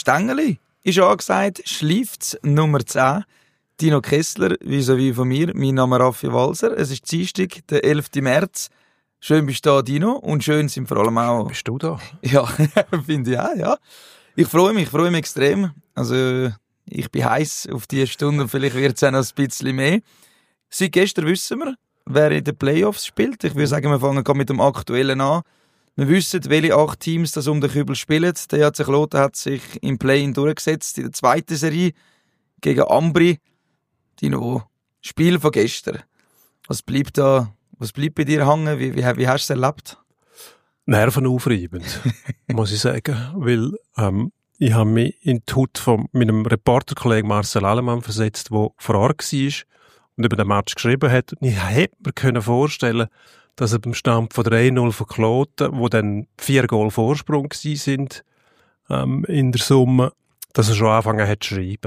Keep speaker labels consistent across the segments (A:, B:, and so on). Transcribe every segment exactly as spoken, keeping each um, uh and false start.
A: Stängeli ist angesagt, schleift's Nummer zehn. Dino Kessler, vis-à-vis von mir, mein Name Raffi Walser. Es ist Dienstag, der elften März. Schön bist du da, Dino, und schön sind vor allem auch...
B: Bist du da?
A: Ja, finde ich auch, ja. Ich freue mich, ich freue mich extrem. Also, ich bin heiß auf diese Stunde und vielleicht wird es auch noch ein bisschen mehr. Seit gestern wissen wir, wer in den Playoffs spielt. Ich würde sagen, wir fangen mit dem Aktuellen an. Wir wissen, welche acht Teams das um den Kübel spielen. Der E H C Kloten hat sich im Play-in durchgesetzt in der zweiten Serie gegen Ambri. Dino, Spiel von gestern. Was bleibt da, was bleibt bei dir hängen? Wie, wie, wie hast du es erlebt?
B: Nervenaufreibend, muss ich sagen. Weil ähm, ich habe mich in die Haut von meinem Reporterkollegen Marcel Allemann versetzt, der vor Ort war und über den Match geschrieben hat. Und ich hätte mir können vorstellen, dass er beim Stand von drei null von Kloten, wo dann vier Goal Vorsprung gsi sind ähm, in der Summe, dass er schon angefangen hat zu schreiben.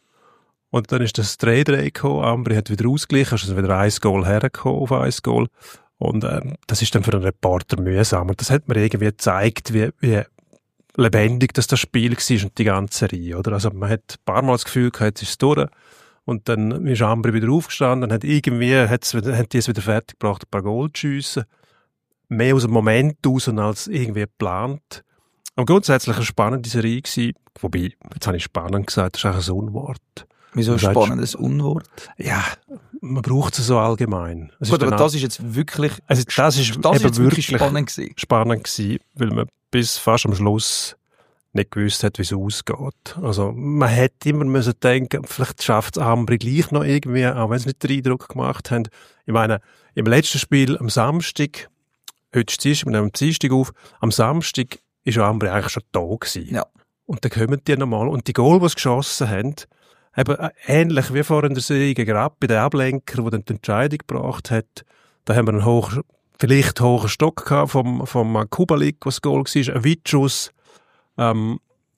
B: Und dann ist das drei drei gekommen, Ambri hat wieder ausgeglichen, also wieder ein Goal hergekommen auf ein Goal. Und ähm, das ist dann für einen Reporter mühsam. Und das hat mir irgendwie gezeigt, wie, wie lebendig das, das Spiel war und die ganze Reihe. Oder? Also man hat ein paar Mal das Gefühl gehabt, jetzt ist es durch. Und dann ist Ambri wieder aufgestanden, dann hat irgendwie, hat's, hat die es wieder fertig gebracht, ein paar Goal zu schiessen. Mehr aus dem Moment raus als irgendwie geplant. Aber grundsätzlich eine spannende Serie gewesen. Wobei, jetzt habe ich spannend gesagt, das ist eigentlich ein Unwort.
A: Wieso ein spannendes Unwort?
B: Ja, man braucht es so allgemein. Es
A: Gut,
B: ist
A: aber das ist jetzt wirklich,
B: also das ist
A: das ist
B: eben
A: jetzt wirklich spannend gewesen.
B: Spannend gewesen, weil man bis fast am Schluss nicht gewusst hat, wie es ausgeht. Also man hätte immer müssen denken, vielleicht schafft es Ambri gleich noch irgendwie, auch wenn sie nicht den Eindruck gemacht haben. Ich meine, im letzten Spiel am Samstag, heute ist Dienstag, wir nehmen am Dienstag auf, am Samstag ist Ambri eigentlich schon da gewesen.
A: Ja.
B: Und dann kommen die nochmal und die Goal, die sie geschossen haben, eben ähnlich wie vorhin der Serie gegen Rappi, der Ablenker, der dann die Entscheidung gebracht hat, da haben wir einen hoch, vielleicht hohen Stock gehabt vom, vom Kubalik, was das Goal war, ein Weitschuss, ähm,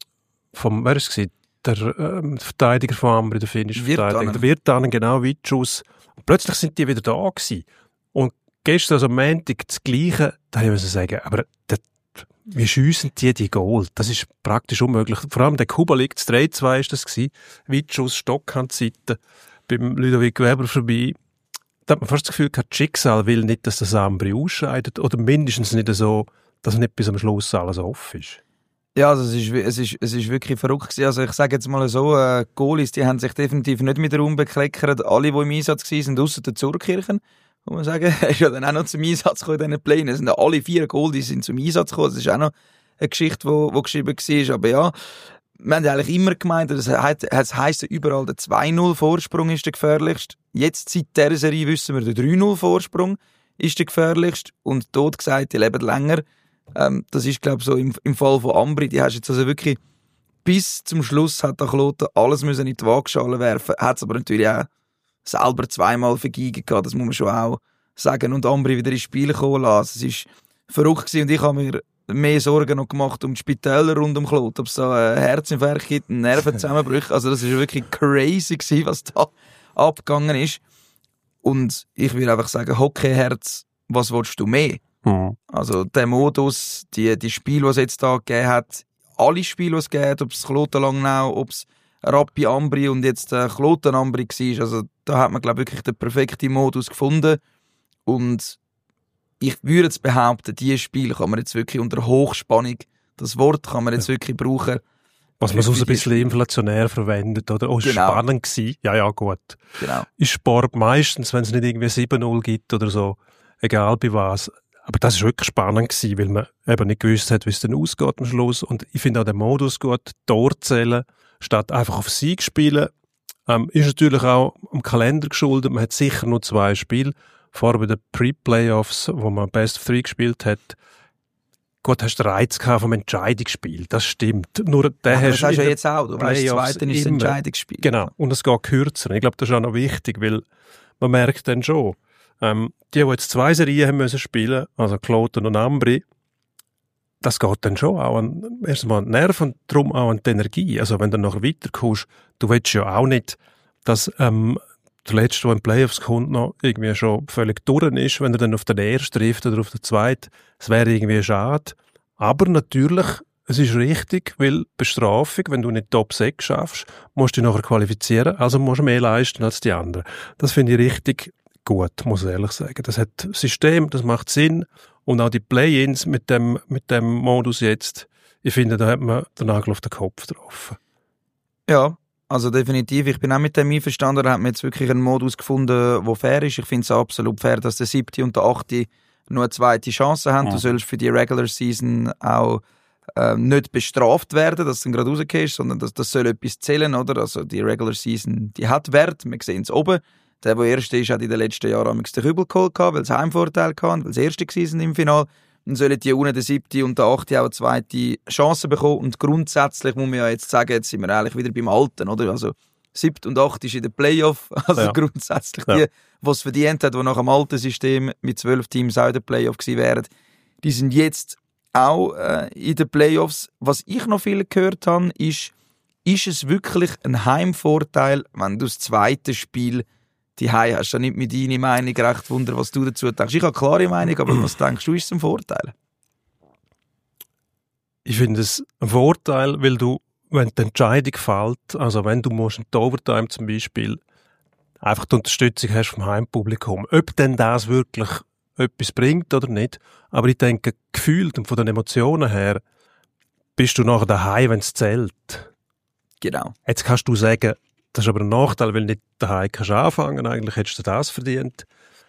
B: vom, wer ist es gewesen? Der ähm, Verteidiger von Ambri, der finnische Verteidiger, der Virtanen, genau, Weitschuss. Und plötzlich sind die wieder da gewesen. Und gestern, also am Montag, das Gleiche, da habe ich müssen sagen, aber der, wie schiessen die die Goal? Das ist praktisch unmöglich. Vor allem der Kubalik, das drei zwei ist das gewesen. Weitschuss, Stockhandseite, beim Ludovic Weber vorbei. Da hat man fast das Gefühl gehabt, das Schicksal will nicht, dass das Ambri ausscheidet. Oder mindestens nicht so, dass nicht bis am Schluss alles offen ist.
A: Ja, also es ist, es ist, es ist wirklich verrückt gewesen. Also ich sage jetzt mal so, äh, Goalies, die haben sich definitiv nicht mit Raum bekleckert. Alle, die im Einsatz waren, sind ausser der Zurkirchen. Muss man sagen, er ist ja dann auch noch zum Einsatz gekommen in diesen Plänen. Es sind ja alle vier Goalies sind zum Einsatz gekommen. Das ist auch noch eine Geschichte, die geschrieben war. Aber ja, wir haben ja eigentlich immer gemeint, das heisst ja überall, der zwei null Vorsprung ist der gefährlichste. Jetzt, seit dieser Serie, wissen wir, der drei null Vorsprung ist der gefährlichste. Und tot gesagt, die leben länger. Ähm, das ist, glaube ich, so im, im Fall von Ambri. Die hast jetzt also wirklich bis zum Schluss hat der Kloten alles müssen in die Waagschale werfen. Hat es aber natürlich auch selber zweimal vergeben gehabt. Das muss man schon auch sagen. Und Ambri wieder ins Spiel kommen lassen. Es war verrückt gewesen. Und ich habe mir mehr Sorgen noch gemacht um die Spitäler rund um Kloten. Ob es da einen Herzinfarkt gibt, einen Nervenzusammenbruch. Also das war wirklich crazy gewesen, was da abgegangen ist. Und ich will einfach sagen, Hockeyherz, was willst du mehr? Mhm. Also der Modus, die, die Spiele, die es jetzt da gegeben hat, alle Spiele, die es gegeben hat, ob es Kloten Langnau, ob es Rappi Ambri und jetzt äh, Kloten Ambri war, also da hat man, glaube ich, wirklich den perfekten Modus gefunden. Und ich würde jetzt behaupten, dieses Spiel kann man jetzt wirklich unter Hochspannung, das Wort kann man jetzt ja. wirklich brauchen.
B: Was man sonst ein bisschen inflationär verwendet, oder? Oh, ist genau. Spannend gewesen. Ja, ja, gut.
A: Genau.
B: Ist Sport meistens, wenn es nicht irgendwie sieben null gibt oder so, egal bei was. Aber das war wirklich spannend gewesen, weil man eben nicht gewusst hat, wie es dann ausgeht am Schluss. Und ich finde auch den Modus gut, Tor zählen, statt einfach auf Sieg spielen. Ähm, ist natürlich auch am Kalender geschuldet. Man hat sicher nur zwei Spiele. Vorher bei den Pre-Playoffs, wo man Best of Three gespielt hat. Gut, hast du den Reiz gehabt vom Entscheidungsspiel. Das stimmt. Nur der hast
A: das hast du ja jetzt auch. Du weißt, das Zweite ist das Entscheidungsspiel.
B: Genau. Und es geht kürzer. Ich glaube, das ist auch noch wichtig, weil man merkt dann schon, ähm, die, die jetzt zwei Serien haben müssen spielen, also Kloten und Ambri, das geht dann schon auch an, erstmal an die Nerven und darum auch an die Energie. Also wenn du nachher weiterkommst, du willst ja auch nicht, dass ähm, der Letzte, der in den Playoffs kommt, noch irgendwie schon völlig durch ist, wenn er dann auf den Ersten trifft oder auf den Zweiten. Es wäre irgendwie schade. Aber natürlich es ist richtig, weil Bestrafung, wenn du nicht Top sechs schaffst, musst du dich nachher qualifizieren, also musst du mehr leisten als die anderen. Das finde ich richtig gut, muss ich ehrlich sagen. Das hat System, das macht Sinn und auch die Play-ins mit dem, mit dem Modus jetzt, ich finde, da hat man den Nagel auf den Kopf getroffen.
A: Ja, also definitiv. Ich bin auch mit dem einverstanden. Da hat man jetzt wirklich einen Modus gefunden, der fair ist. Ich finde es absolut fair, dass der siebte und der achte nur eine zweite Chance haben. Mhm. Du sollst für die Regular Season auch äh, nicht bestraft werden, dass du gerade rausgehst, sondern das, das soll etwas zählen, oder? Also die Regular Season, die hat Wert. Wir sehen es oben. Der, der Erste ist, hat in den letzten Jahren den Kübel geholt, weil es Heimvorteil hatte, weil es Erste war im Finale. Dann sollen die unten der siebte und der achte auch eine zweite Chance bekommen. Und grundsätzlich muss man ja jetzt sagen, jetzt sind wir eigentlich wieder beim Alten, oder? Also siebte und achte ist in der Playoff. Also ja. grundsätzlich die, ja. die es verdient hat, die nach dem alten System mit zwölf Teams auch in der Playoff gewesen wären, die sind jetzt auch äh, in den Playoffs. Was ich noch viel gehört habe, ist, ist es wirklich ein Heimvorteil, wenn du das zweite Spiel die Hause hast? Du nicht mit deiner Meinung recht wundern, was du dazu denkst. Ich habe eine klare Meinung, aber was denkst du, ist zum Vorteil?
B: Ich finde es ein Vorteil, weil du, wenn die Entscheidung fällt, also wenn du musst in der Overtime zum Beispiel einfach die Unterstützung hast vom Heimpublikum, ob denn das wirklich etwas bringt oder nicht, aber ich denke, gefühlt und von den Emotionen her bist du nachher daheim, wenn es zählt.
A: Genau.
B: Jetzt kannst du sagen, das ist aber ein Nachteil, weil du nicht daheim kannst anfangen. Eigentlich hättest du das verdient.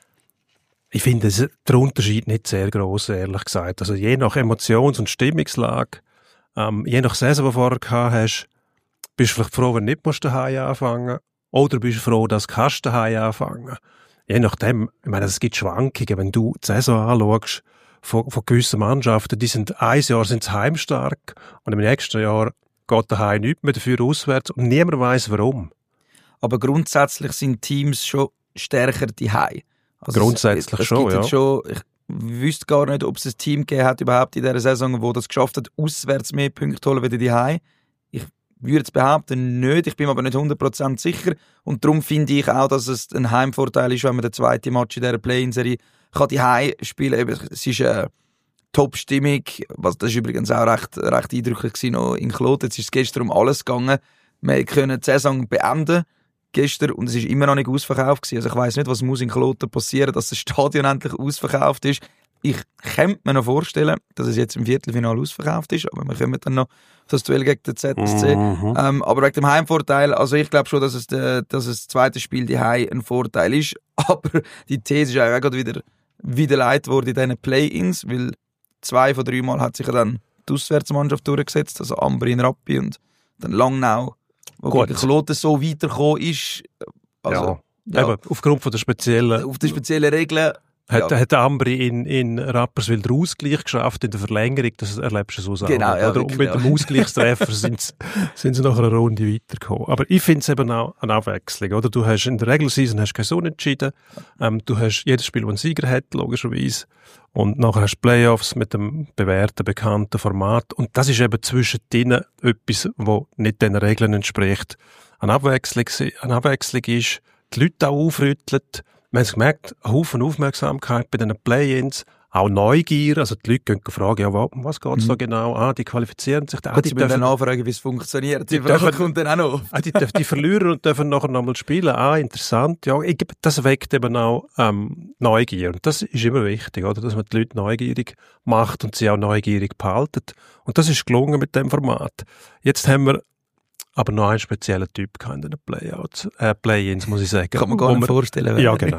B: Ich finde der Unterschied nicht sehr gross, ehrlich gesagt. Also je nach Emotions- und Stimmungslage, ähm, je nach Saison, die du vorher gehabt hast, bist du vielleicht froh, wenn du nicht daheim anfangen musst. Oder bist du froh, dass du daheim anfangen kannst. Je nachdem, ich meine, es gibt Schwankungen. Wenn du die Saison anschaust von, von gewissen Mannschaften, die sind ein Jahr sind heimstark und im nächsten Jahr geht daheim nichts mehr, dafür auswärts und niemand weiss warum.
A: Aber grundsätzlich sind Teams schon stärker daheim. Also
B: grundsätzlich
A: es, es
B: schon, ja.
A: Schon, ich wüsste gar nicht, ob es ein Team gegeben hat überhaupt in dieser Saison, wo das geschafft hat, auswärts mehr Punkte zu holen wie daheim. Ich würde es behaupten, nicht. Ich bin mir aber nicht hundert Prozent sicher. Und darum finde ich auch, dass es ein Heimvorteil ist, wenn man den zweiten Match in dieser Play-in-Serie daheim spielen kann. Es ist eine Top-Stimmung. Das war übrigens auch recht, recht eindrücklich gewesen, noch in Kloten. Jetzt ist es gestern um alles gegangen. Wir können die Saison beenden gestern und es ist immer noch nicht ausverkauft gewesen. Also ich weiss nicht, was muss in Kloten passieren, dass das Stadion endlich ausverkauft ist. Ich könnte mir noch vorstellen, dass es jetzt im Viertelfinale ausverkauft ist, aber wir kommen dann noch auf das Duell gegen den Z S C. Mhm. Ähm, aber wegen dem Heimvorteil, also ich glaube schon, dass es, de, dass es das zweite Spiel die Heim ein Vorteil ist, aber die These ist eigentlich auch gerade wieder widerlegt worden in diesen Play-Ins, weil zwei von drei Mal hat sich ja dann die Auswärtsmannschaft durchgesetzt, also Ambri in Rappi und dann Langnau, wo gegen Kloten so weitergekommen ist. Also,
B: ja, ja. Eben, aufgrund von der speziellen...
A: Auf der speziellen Regeln.
B: Hat,
A: ja.
B: hat Ambri in, in Rapperswil den Ausgleich geschafft in der Verlängerung, das erlebst du so Sachen.
A: Genau, ja,
B: oder? Und mit ja. dem Ausgleichstreffer sind, sind sie nach einer Runde weitergekommen. Aber ich finde es eben auch eine Abwechslung. Oder? Du hast in der Regular Season hast kein Unentschieden. Ähm, du hast jedes Spiel, das einen Sieger hat, logischerweise. Und nachher hast du Playoffs mit dem bewährten, bekannten Format. Und das ist eben zwischen denen etwas, was nicht den Regeln entspricht. Eine Abwechslung, eine Abwechslung ist, die Leute auch aufrütteln. Wir haben gemerkt, ein Haufen Aufmerksamkeit bei diesen Play-ins, auch Neugier, also die Leute gehen fragen, ja, was geht es mhm. da genau? Ah, die qualifizieren sich.
A: Ah, die sie dürfen nachfragen, wie es funktioniert. Die, die Frage dürfen, kommt dann auch noch.
B: Ah, die, die verlieren und dürfen nachher nochmal spielen. Ah, interessant. Ja, ich, das weckt eben auch ähm, Neugier. Und das ist immer wichtig, oder? Dass man die Leute neugierig macht und sie auch neugierig behalten. Und das ist gelungen mit dem Format. Jetzt haben wir aber noch einen speziellen Typ in den Playouts, äh, Play-ins, muss ich sagen.
A: Kann man gar nicht man, vorstellen.
B: Ja, genau.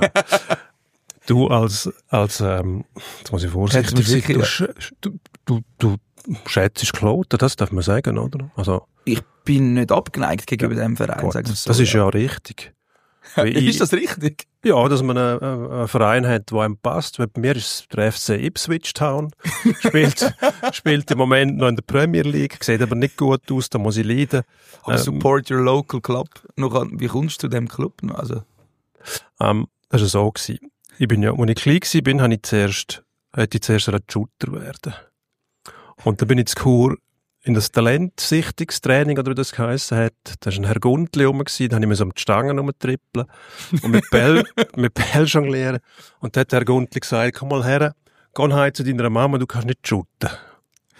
B: Du als, als ähm, jetzt muss ich vorsichtig sein, du, du, du, du schätzt Kloten, das darf man sagen, oder? Also,
A: ich bin nicht abgeneigt gegenüber ja, dem Verein, sagen wir so.
B: Das ist ja, ja richtig.
A: Ich, ist das richtig?
B: Ja, dass man einen, einen Verein hat, der einem passt. Bei mir ist es der F C Ipswich Town. Spielt, spielt im Moment noch in der Premier League, sieht aber nicht gut aus, da muss ich leiden.
A: Aber ähm, support your local club. Wie kommst du zu diesem Club? Also.
B: Ähm, das war so gewesen. Ich bin ja, als ich klein war, bin, habe ich zuerst, hätte ich zuerst ein Shooter werden. Und dann bin ich zu Chur in das Talentsichtungstraining, oder wie das geheissen hat. Da war ein Herr Gundli rum, da habe ich mir so um die Stangen rumtrippeln und mit Bell, mit Bell jonglieren. Und da hat Herr Gundli gesagt, komm mal her, geh heim zu deiner Mama, du kannst nicht shooten.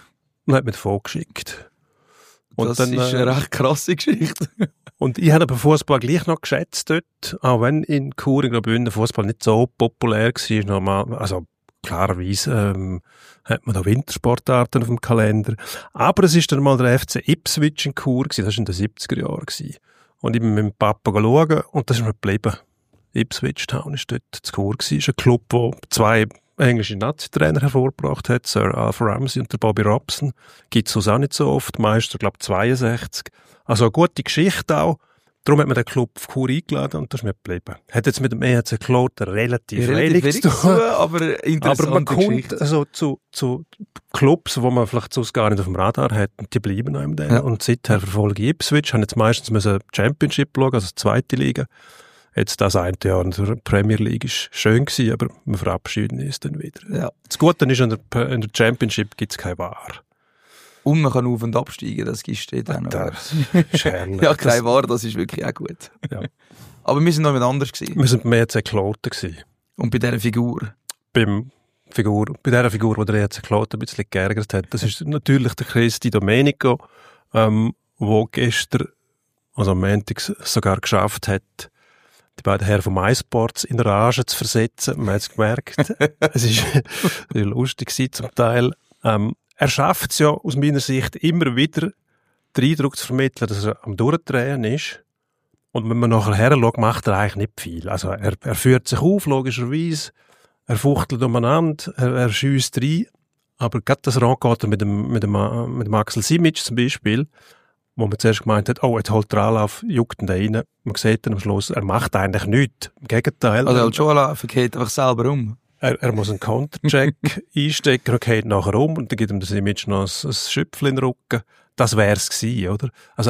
B: und hat mich davon geschickt. Und
A: das
B: dann,
A: ist eine
B: äh,
A: recht krasse Geschichte.
B: Und ich habe aber Fußball gleich noch geschätzt dort, auch wenn in Chur, in Graubünden, Fußball nicht so populär war. Normal, also klarerweise ähm, hat man da Wintersportarten auf dem Kalender. Aber es ist dann mal der F C Ipswich in Chur gewesen, das war in den siebziger Jahren gewesen. Und ich bin mit dem Papa schauen und das ist mir geblieben. Ipswich Town ist dort zu Chur gewesen. Das ist ein Club, der zwei englische Nazi-Trainer hervorgebracht hat, Sir Alf Ramsey und der Bobby Robson. Gibt es auch nicht so oft, Meister, glaube ich, zweiundsechzig. Also eine gute Geschichte auch. Darum hat man den Club auf Chur eingeladen und das ist mir geblieben. Hat jetzt mit dem E H C Kloten relativ, relativ wenig zu tun,
A: aber interessante
B: aber man kommt
A: Geschichte.
B: also zu, zu Clubs, wo man vielleicht sonst gar nicht auf dem Radar hat, und die bleiben noch im ja. Und seither verfolge ich Ipswich, haben jetzt meistens müssen Championship schauen, also die zweite Liga. Jetzt das eine Jahr in der Premier League ist schön gewesen, aber wir verabschieden uns dann wieder.
A: Ja.
B: Das Gute ist, in der, in der Championship gibt es kein V A R.
A: Und man kann auf- und absteigen, das steht auch noch.
B: Das ist herrlich.
A: Ja, kein V A R, das ist wirklich auch gut.
B: Ja.
A: Aber wir sind noch mit anders gewesen.
B: Wir sind beim E C Kloten gewesen.
A: Und bei dieser Figur.
B: Beim Figur, bei dieser Figur, die der E C Kloten ein bisschen geärgert hat. Das ist natürlich der Chris Di Domenico, ähm, der gestern, also am Montag sogar geschafft hat, die beiden Herren vom iSports in Rage zu versetzen. Man hat es gemerkt. Es war lustig gewesen, zum Teil. Ähm, er schafft es ja aus meiner Sicht immer wieder, den Eindruck zu vermitteln, dass er am Durchdrehen ist. Und wenn man nachher her schaut, macht er eigentlich nicht viel. Also er, er führt sich auf, logischerweise. Er fuchtelt umeinander, er, er schiesst rein. Aber gerade das Rencontre mit dem, mit dem, mit dem Axel Simic zum Beispiel, wo man zuerst gemeint hat, oh, jetzt holt der Anlauf, juckt ihn da rein. Man sieht dann am Schluss, er macht eigentlich nichts. Im Gegenteil.
A: Also Joala verkehrt einfach selber um.
B: Er, er muss einen Countercheck einstecken und geht nachher um und dann gibt ihm der Simic noch ein, ein Schüpfel in den Rücken. Das wär's gewesen, oder? Also,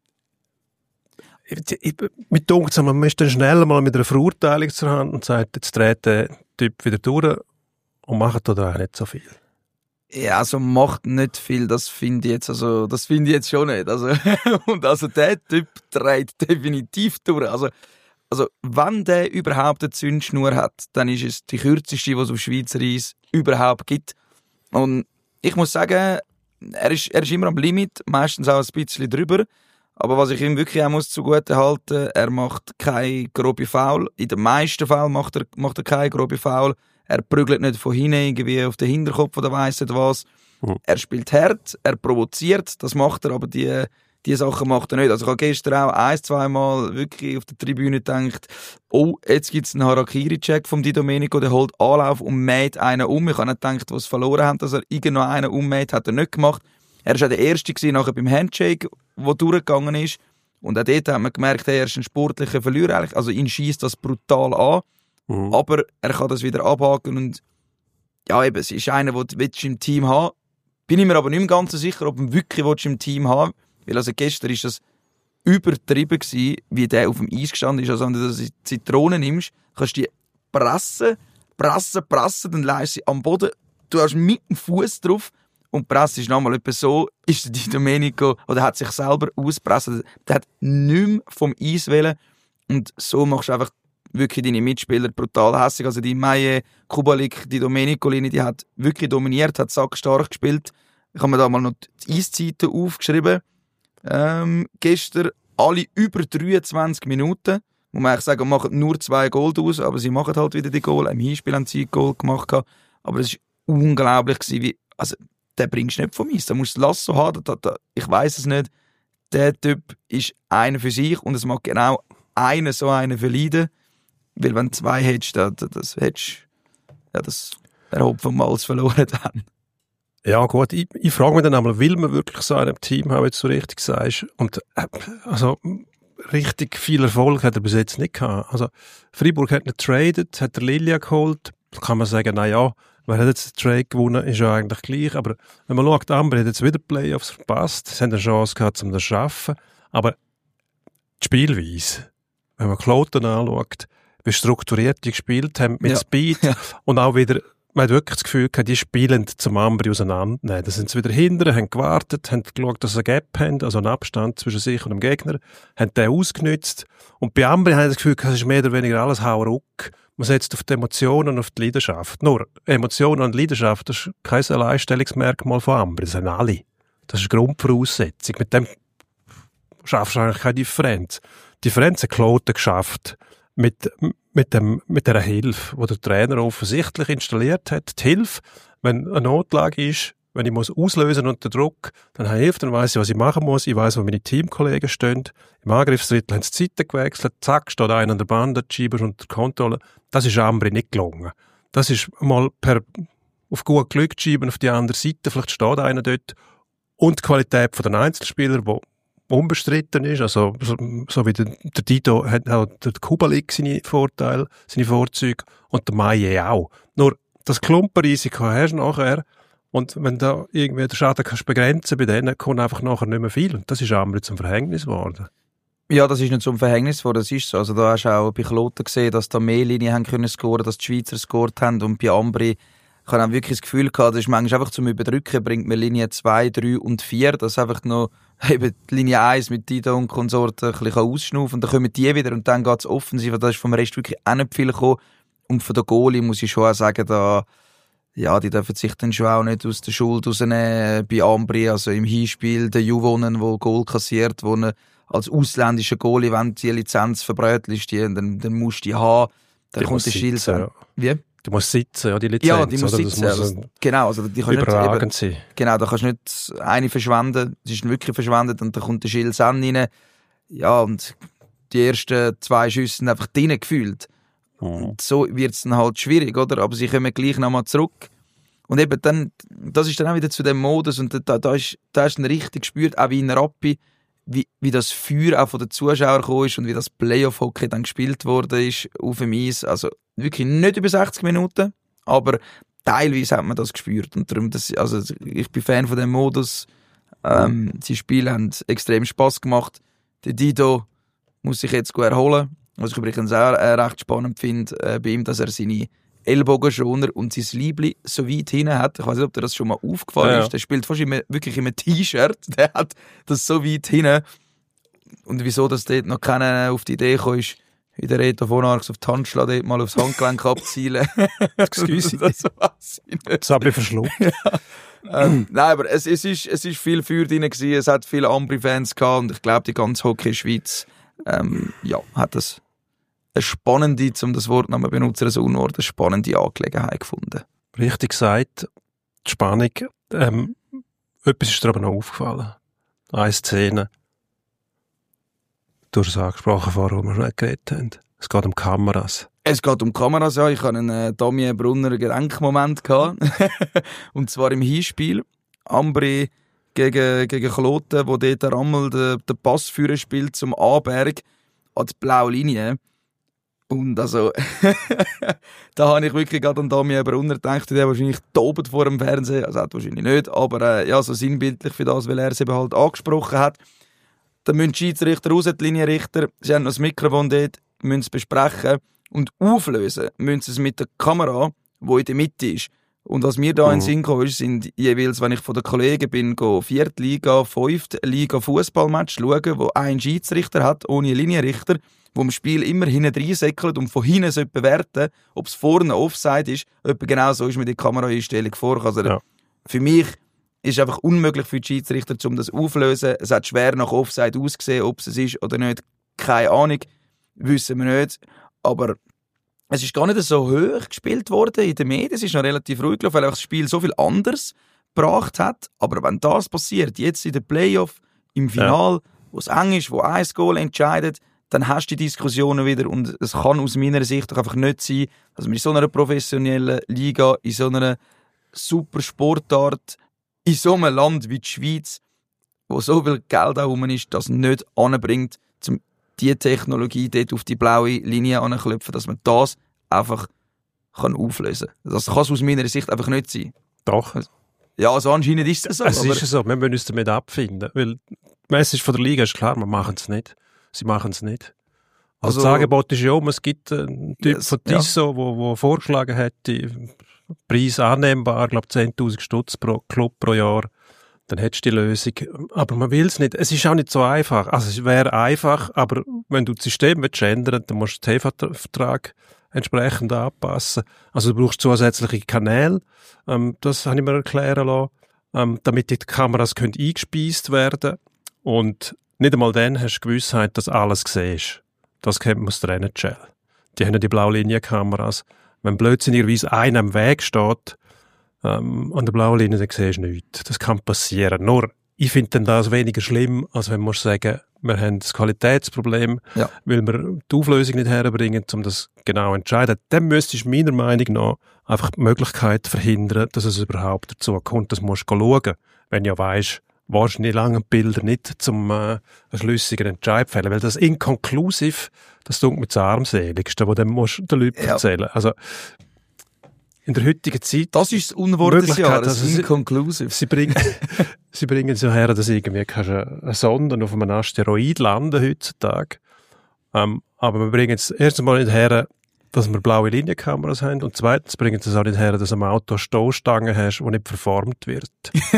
B: mit dunkt es, man ist dann schnell mal mit einer Verurteilung zur Hand und sagt, jetzt dreht der Typ wieder durch und macht da auch nicht so viel.
A: Ja, also macht nicht viel, das finde ich jetzt, also, das finde ich jetzt schon nicht. Also, und also der Typ dreht definitiv durch. Also, also, wenn der überhaupt eine Zündschnur hat, dann ist es die kürzeste, die es auf Schweizer Eis überhaupt gibt. Und ich muss sagen, er ist, er ist immer am Limit, meistens auch ein bisschen drüber. Aber was ich ihm wirklich auch muss zugute halten, er macht keine grobe Foul. In den meisten Fällen macht er, macht er keine grobe Foul. Er prügelt nicht von hinten irgendwie auf den Hinterkopf oder weiss nicht was. Mhm. Er spielt hart, er provoziert, das macht er, aber die, die Sachen macht er nicht. Also ich habe gestern auch ein, zweimal wirklich auf der Tribüne gedacht, oh, jetzt gibt es einen Harakiri-Check vom Di Domenico, der holt Anlauf und mäht einen um. Ich habe nicht gedacht, was verloren haben, dass er irgendwo einen ummäht, hat er nicht gemacht. Er war auch der Erste gewesen, nachher beim Handshake, der durchgegangen ist. Und auch dort hat man gemerkt, er ist ein sportlicher Verlierer eigentlich. Also ihn schießt das brutal an. Mhm. Aber er kann das wieder abhaken und ja, eben, es ist einer, den du im Team haben willst. Bin ich mir aber nicht mehr ganz sicher, ob du ihn wirklich im Team haben willst. Weil also gestern war das übertrieben gewesen, wie der auf dem Eis gestanden ist. Also wenn du das Zitronen nimmst, kannst du die pressen, pressen, pressen, dann leist sie am Boden. Du hast mit dem Fuß drauf und die Presse ist nochmal etwa so, ist der Di Domenico, oder hat sich selber ausgepresst. Der hat nichts mehr vom Eis wollen. Und so machst du einfach wirklich deine Mitspieler brutal hässig. Also die Maie, Kubalik, die Domenico-Linie, die hat wirklich dominiert, hat sackstark gespielt. Ich habe mir da mal noch die Eiszeiten aufgeschrieben. Ähm, gestern alle über dreiundzwanzig Minuten. Muss man eigentlich sagen, machen nur zwei Goal aus, aber sie machen halt wieder die Goal. Im Hinspiel haben sie ein Goal gemacht. Aber es war unglaublich, wie, also, den bringst du nicht vom Eis. Da musst du das Lasso haben. Da, da, ich weiss es nicht. Der Typ ist einer für sich und es mag genau einen so einen verleiden. Weil wenn du zwei hättest, das, das hättest ja, das der Hopfen vom Malz verloren dann.
B: Ja gut, ich, ich frage mich dann einmal, will man wirklich so einem Team haben, wie du so richtig sagst? Und äh, also richtig viel Erfolg hat er bis jetzt nicht gehabt. Also Freiburg hat nicht traded, hat der Lilia geholt. Da kann man sagen, na ja, wer hat jetzt den Trade gewonnen, ist ja eigentlich gleich. Aber wenn man schaut, Amber hat jetzt wieder Playoffs verpasst, sie haben eine Chance gehabt, um das zu schaffen. Aber die Spielweise, wenn man Kloten anschaut, wie strukturiert die gespielt haben, mit ja. Speed ja. und auch wieder, man hat wirklich das Gefühl gehabt, die spielen zum Ambri auseinander. Nein, da sind sie wieder hinten, haben gewartet, haben geschaut, dass sie einen Gap haben, also einen Abstand zwischen sich und dem Gegner, haben den ausgenutzt. Und bei Ambri haben sie das Gefühl gehabt, es ist mehr oder weniger alles Hau-Ruck. man setzt auf die Emotionen und auf die Leidenschaft. Nur, Emotionen und Leidenschaft, das ist kein Alleinstellungsmerkmal von Ambri, das haben alle. Das ist eine Grundvoraussetzung. Mit dem schaffst du eigentlich keine Differenz. Die Differenz hat Kloten geschafft mit, mit, dem, mit der Hilfe, die der Trainer offensichtlich installiert hat. Die Hilfe, wenn eine Notlage ist, wenn ich muss auslösen unter Druck, dann hilft, dann weiss ich, was ich machen muss. Ich weiss, wo meine Teamkollegen stehen. Im Angriffsdrittel haben sie die Zeiten gewechselt. Zack, steht einer an der Bande, die Schieber unter Kontrolle. Das ist Ambri nicht gelungen. Das ist mal per, auf gut Glück schieben auf die andere Seite. Vielleicht steht einer dort. Und die Qualität der Einzelspieler, die unbestritten ist. Also, so, so wie der, der Dito hat auch der Kubalik seine Vorteile, seine Vorzüge. Und der Maie auch. Nur, das Klumpenrisiko hast du nachher. Und wenn da irgendwie den Schaden kannst begrenzen, bei denen kommt einfach nachher nicht mehr viel. Und das ist Ambri zum Verhängnis geworden.
A: Ja, das ist nicht zum Verhängnis geworden, das ist so. Also da hast du auch bei Kloten gesehen, dass da mehr Linien haben können scoren, dass die Schweizer gescored haben. Und bei Ambri, ich habe auch wirklich das Gefühl gehabt, das ist manchmal einfach zum Überdrücken, bringt mir Linie zwei, drei und vier, dass einfach noch eben die Linie eins mit Dida und Konsorten ein bisschen ausschnaufen. Und dann kommen die wieder und dann geht es offensiv. Da ist vom Rest wirklich auch nicht viel gekommen. Und von der Goalie muss ich schon auch sagen, da ja, die dürfen sich dann schon auch nicht aus der Schuld rausnehmen. Bei Ambri, also im Hinspiel, der Juvonen, der Goal kassiert, wo er als ausländischer Goalie, wenn die Lizenz verbrötelt ist, die, dann, dann musst du die haben. Dann
B: die
A: kommt der Schild.
B: Ja.
A: Wie?
B: Du musst sitzen, ja, die Lizenz.
A: Ja, die muss
B: oder?
A: sitzen.
B: Das muss
A: also, genau, also die kannst
B: überragend
A: nicht, eben,
B: sein.
A: Genau, da kannst du nicht eine verschwenden. Sie ist wirklich verschwendet und dann kommt der Schild dann rein. Ja, und die ersten zwei Schüsse sind einfach drinnen gefühlt. Mhm. Und so wird es dann halt schwierig, oder? Aber sie kommen gleich nochmal zurück. Und eben dann, das ist dann auch wieder zu dem Modus und da, da, ist, da hast du dann richtig gespürt, auch wie in Rappi, wie, wie das Feuer auch von den Zuschauern gekommen ist und wie das Playoff-Hockey dann gespielt worden ist auf dem Eis. Also wirklich nicht über sechzig Minuten, aber teilweise hat man das gespürt. Und darum, das, also ich bin Fan von dem Modus. Ähm, die Spiele haben extrem Spass gemacht. Der Dido muss sich jetzt gut erholen. Was ich übrigens auch äh, recht spannend finde äh, bei ihm, dass er seine Ellbogenschoner und sein Liebli so weit hinten hat. Ich weiß nicht, ob dir das schon mal aufgefallen ja, ist. Der spielt fast immer, wirklich in einem T-Shirt. Der hat das so weit hinten. Und wieso das dort noch keiner auf die Idee gekommen ist, wie der Reto von Arx auf die Hand schlagen, dort mal aufs Handgelenk abzielen.
B: Excuse.
A: Das weiß ich nicht.
B: Das habe ich verschluckt.
A: Ja. ähm, nein, aber es, es, ist, es ist viel Feuer drin gewesen. Es hat viele Ambri-Fans gehabt und ich glaube, die ganze Hockey-Schweiz ähm, ja, hat das eine spannende, um das Wort noch mal benutzen, also Unwort, eine spannende Angelegenheit gefunden.
B: Richtig gesagt, die Spannung, ähm, etwas ist dir aber noch aufgefallen. Eine Szene. Du hast es angesprochen vorher, wo wir nicht geredet haben. Es geht um Kameras.
A: Es geht um Kameras, ja. Ich hatte einen äh, Damien Brunner Gedenkmoment gehabt. Und zwar im Hinspiel. Ambri gegen, gegen Kloten, wo dort der Rammel den, den Passführer spielt zum Anberg an die blaue Linie. Und also, da habe ich wirklich gerade an Damien Brunner gedacht, der wahrscheinlich tobt vor dem Fernsehen, also hat wahrscheinlich nicht, aber äh, ja, so sinnbildlich für das, weil er es eben halt angesprochen hat. Dann müssen die Schiedsrichter raus, die Linienrichter, sie haben noch das Mikrofon dort, müssen es besprechen und auflösen müssen sie es mit der Kamera, die in der Mitte ist. Und was mir da mhm. in den Sinn kam, ist, sind jeweils, wenn ich von den Kollegen bin, go vierte Liga, fünfte Liga Fußballmatch schauen, wo ein Schiedsrichter hat, ohne Linienrichter, wo im Spiel immer hinten reinsäckelt und von hinten bewerten, ob es vorne Offside ist. Etwa genau so ist mir die Kameraeinstellung vor. Also ja. Für mich ist es einfach unmöglich für die Schiedsrichter, um das aufzulösen. Es hat schwer nach Offside ausgesehen, ob es es ist oder nicht. Keine Ahnung, wissen wir nicht. Aber es ist gar nicht so hoch gespielt worden in den Medien. Es ist noch relativ ruhig gelaufen, weil das Spiel so viel anders gebracht hat. Aber wenn das passiert, jetzt in den Playoff, im Final, ja. wo es eng ist, wo ein Goal entscheidet, dann hast du die Diskussionen wieder und es kann aus meiner Sicht doch einfach nicht sein, dass man in so einer professionellen Liga, in so einer super Sportart, in so einem Land wie die Schweiz, wo so viel Geld auch rum ist, das nicht anbringt, um diese Technologie dort auf die blaue Linie anzuklopfen, dass man das einfach kann auflösen kann. Das kann es aus meiner Sicht einfach nicht sein.
B: Doch.
A: Ja, also anscheinend ist es so.
B: Es ist so, wir müssen uns damit abfinden, weil die Message von der Liga ist klar, wir machen es nicht. Sie machen es nicht. Also, also das Angebot ist ja um, es gibt einen Typ yes, von Tissot, ja. wo, wo vorgeschlagen hat, die Preis annehmbar, ich glaube zehntausend Stutz pro Club pro Jahr, dann hättest du die Lösung. Aber man will es nicht. Es ist auch nicht so einfach. Also es wäre einfach, aber wenn du das System willst ändern, dann musst du den T V-Vertrag entsprechend anpassen. Also du brauchst zusätzliche Kanäle, ähm, das habe ich mir erklären lassen, ähm, damit die Kameras können eingespeist werden und nicht einmal dann hast du Gewissheit, dass alles gesehen ist. Das kennt man aus der N H L. Die haben ja die Blaulinien-Kameras. Wenn blödsinnigerweise einer am Weg steht, ähm, an der blauen Linie, dann siehst du nichts. Das kann passieren. Nur, ich finde das weniger schlimm, als wenn man sagen, wir haben das Qualitätsproblem,
A: ja.
B: weil wir die Auflösung nicht herbringen, um das genau zu entscheiden. Dann müsstest du meiner Meinung nach einfach die Möglichkeit verhindern, dass es überhaupt dazu kommt, dass du schauen, wenn du ja weisst, wahrscheinlich lange Bilder nicht zum äh, einen schlüssigen Entscheid fällen, weil das inkonklusiv, das tut mir das Armseligste, was dann musst du den Leuten
A: ja.
B: erzählen. Also in der heutigen Zeit...
A: Das ist das Unwort des Jahres, also inkonklusiv.
B: Sie, sie, bringen, sie bringen so her, dass irgendwie kannst du eine Sonde auf einem Asteroid landen heutzutage. Ähm, aber wir bringen es erst einmal nicht her, dass wir blaue Linienkameras haben und zweitens bringen sie es auch nicht her, dass du am Auto eine Stoßstange hast, die nicht verformt wird.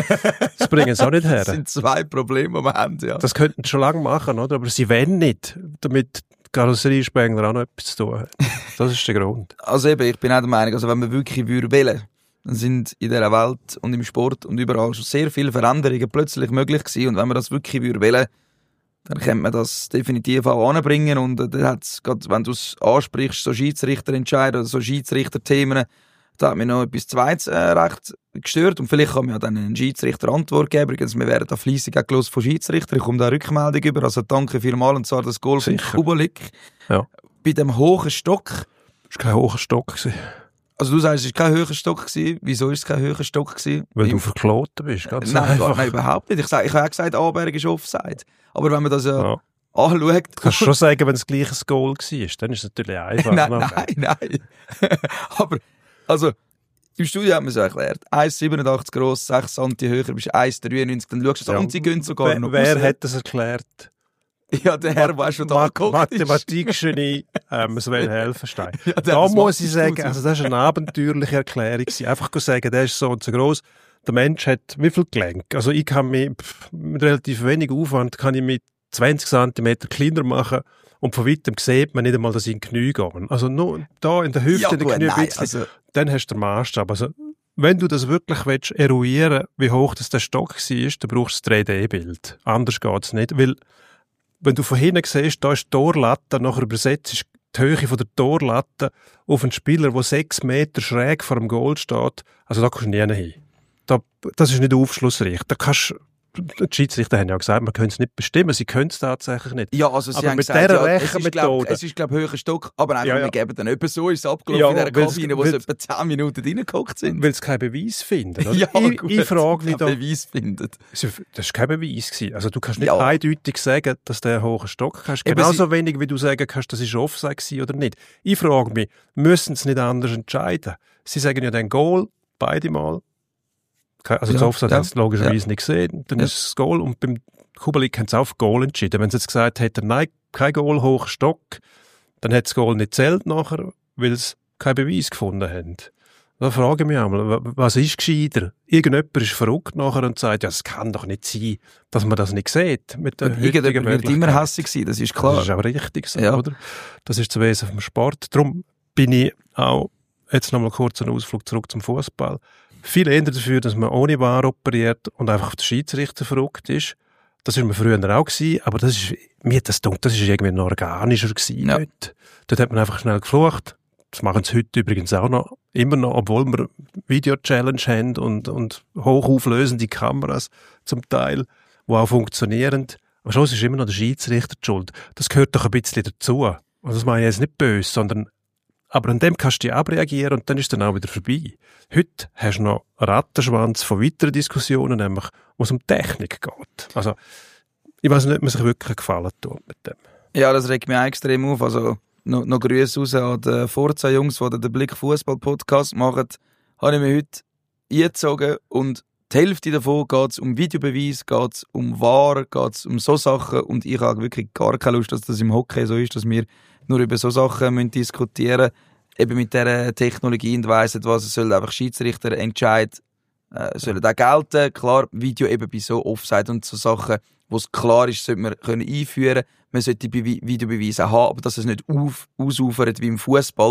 B: Das bringen sie auch nicht her.
A: Das sind zwei Probleme, die wir haben, ja.
B: Das könnten sie schon lange machen, oder? Aber sie wollen nicht, damit Karosseriespengler auch noch etwas zu tun haben. Das ist der Grund.
A: Also eben, ich bin auch der Meinung, also wenn wir wirklich wollen wollen, dann sind in dieser Welt und im Sport und überall schon sehr viele Veränderungen plötzlich möglich gewesen. Und wenn wir das wirklich wollen, dann könnte man das definitiv auch anbringen. Und dann hat's grad, wenn du es ansprichst, so Schiedsrichterentscheidungen oder so Schiedsrichterthemen, da hat mich noch etwas Zweites äh, recht gestört. Und vielleicht kann mir ja dann einen Schiedsrichter Antwort geben. Übrigens, wir werden da fleissig auch gelesen von Schiedsrichtern. Ich komme da Rückmeldung über. Also danke vielmals. Und zwar das Goal von Kubalik.
B: Ja.
A: Bei dem hohen Stock.
B: Das war kein hoher Stock gewesen.
A: Also du sagst, es war kein höherer Stock gewesen. Wieso war es kein höherer Stock gewesen?
B: Weil du verkloten bist, ganz
A: nein,
B: einfach.
A: Nein, überhaupt nicht. Ich, sag, ich habe auch gesagt, Aberg ist Offside. Aber wenn man das ja, ja. anschaut...
B: Du kannst schon sagen, wenn es gleich ein Goal war, dann ist es natürlich einfach.
A: nein, nein, nein. Aber, also, im Studio hat man es so erklärt. eins Komma siebenundachtzig gross, sechs Zentimeter höher, bist eins Komma dreiundneunzig, dann schaust du es ja. an und sie gehen sogar
B: wer,
A: noch
B: Wer
A: raus.
B: hat das erklärt?
A: Ja, der Herr, der schon da geguckt ist.
B: Mathematik-Genie, ähm, Sven Helfenstein. Ja, da muss ich sagen, also das war eine abenteuerliche Erklärung. Einfach sagen, der ist so und so gross. Der Mensch hat wie viel Gelenk? Also ich kann mich pff, mit relativ wenig Aufwand kann ich mit zwanzig Zentimeter kleiner machen und von weitem sieht man nicht einmal, dass ich in die Knie gehe. Also nur da in der Hüfte,
A: ja,
B: in den Knie
A: nein,
B: ein bisschen,
A: also,
B: dann hast du den Maßstab. Also wenn du das wirklich willst, eruieren, wie hoch das der Stock war, dann brauchst du ein drei D-Bild. Anders geht es nicht, weil wenn du von hinten siehst, da ist die Torlatte, nachher übersetzt die Höhe von der Torlatte auf einen Spieler, der sechs Meter schräg vor dem Goal steht, also da kommst du nie hin. Da, das ist nicht aufschlussreich. Da kannst, die Schiedsrichter haben ja gesagt, man können es nicht bestimmen, sie können es tatsächlich nicht.
A: Ja, also sie
B: aber
A: haben
B: mit
A: gesagt,
B: dieser
A: ja, es ist, glaub, es ist glaube ich, höherer Stock, aber einfach, ja, ja. wir geben dann etwa so, ist es abgelaufen ja, in dieser Kabine, wo sie etwa zehn Minuten reingehockt sind.
B: Weil sie keinen Beweis finden. Oder?
A: Ja,
B: ich,
A: gut,
B: ich frage mich da...
A: Beweis findet.
B: Das war kein Beweis gewesen. Also du kannst nicht
A: ja.
B: eindeutig sagen, dass der einen hohen Stock hast. Genauso sie, wenig, wie du sagen kannst, das ist Offside gewesen oder nicht. Ich frage mich, müssen sie nicht anders entscheiden? Sie sagen ja dann Goal, beide Mal. Also ja, das Offside ja, haben sie logischerweise ja. nicht gesehen. Dann ja. ist es Goal und beim Kubalik haben sie auf Goal entschieden. Wenn sie jetzt gesagt hätten, nein, kein Goal, hoher Stock, dann hätte das Goal nicht zählt nachher, weil sie keinen Beweis gefunden haben. Da frage ich mich einmal, was ist gescheiter? Irgendjemand ist verrückt nachher und sagt, ja, es kann doch nicht sein, dass man das nicht sieht. Mit der
A: Irgendjemand wird immer hässlich sein, das ist klar.
B: Das ist auch richtig so,
A: ja.
B: oder? Das ist das Wesen vom Sport. Darum bin ich auch, jetzt nochmal kurz einen Ausflug zurück zum Fußball, viel eher dafür, dass man ohne V A R operiert und einfach der Schiedsrichter verrückt ist. Das war mir früher auch gewesen, aber das ist, mir hat das gedacht, das ist irgendwie noch organischer gewesen. Ja. Dort. Dort hat man einfach schnell geflucht. Das machen sie heute übrigens auch noch, immer noch, obwohl wir Video-Challenge haben und, und hochauflösende Kameras zum Teil, die auch funktionieren. Aber schon ist immer noch der Schiedsrichter die Schuld. Das gehört doch ein bisschen dazu. Und das meine ich jetzt nicht böse, sondern aber an dem kannst du ja abreagieren und dann ist dann auch wieder vorbei. Heute hast du noch einen Rattenschwanz von weiteren Diskussionen, nämlich wo es um Technik geht. Also, ich weiss nicht, ob man sich wirklich einen Gefallen tut mit dem.
A: Ja, das regt mich extrem auf. Also, noch, noch Grüße raus an die Forza-Jungs, die den Blick Fußball-Podcast machen. Habe ich mir heute eingezogen und die Hälfte davon geht es um Videobeweis, geht es um V A R, geht es um so Sachen und ich habe wirklich gar keine Lust, dass das im Hockey so ist, dass wir nur über so Sachen müssen diskutieren müssen. Eben mit dieser Technologie und weissen, was es soll einfach Schiedsrichter entscheiden, äh, sollen auch gelten. Klar, Video eben bei so Offside und so Sachen, wo es klar ist, sollte man können einführen. Man sollte die Be- Videobeweise haben, aber dass es nicht auf, ausufert wie im Fußball.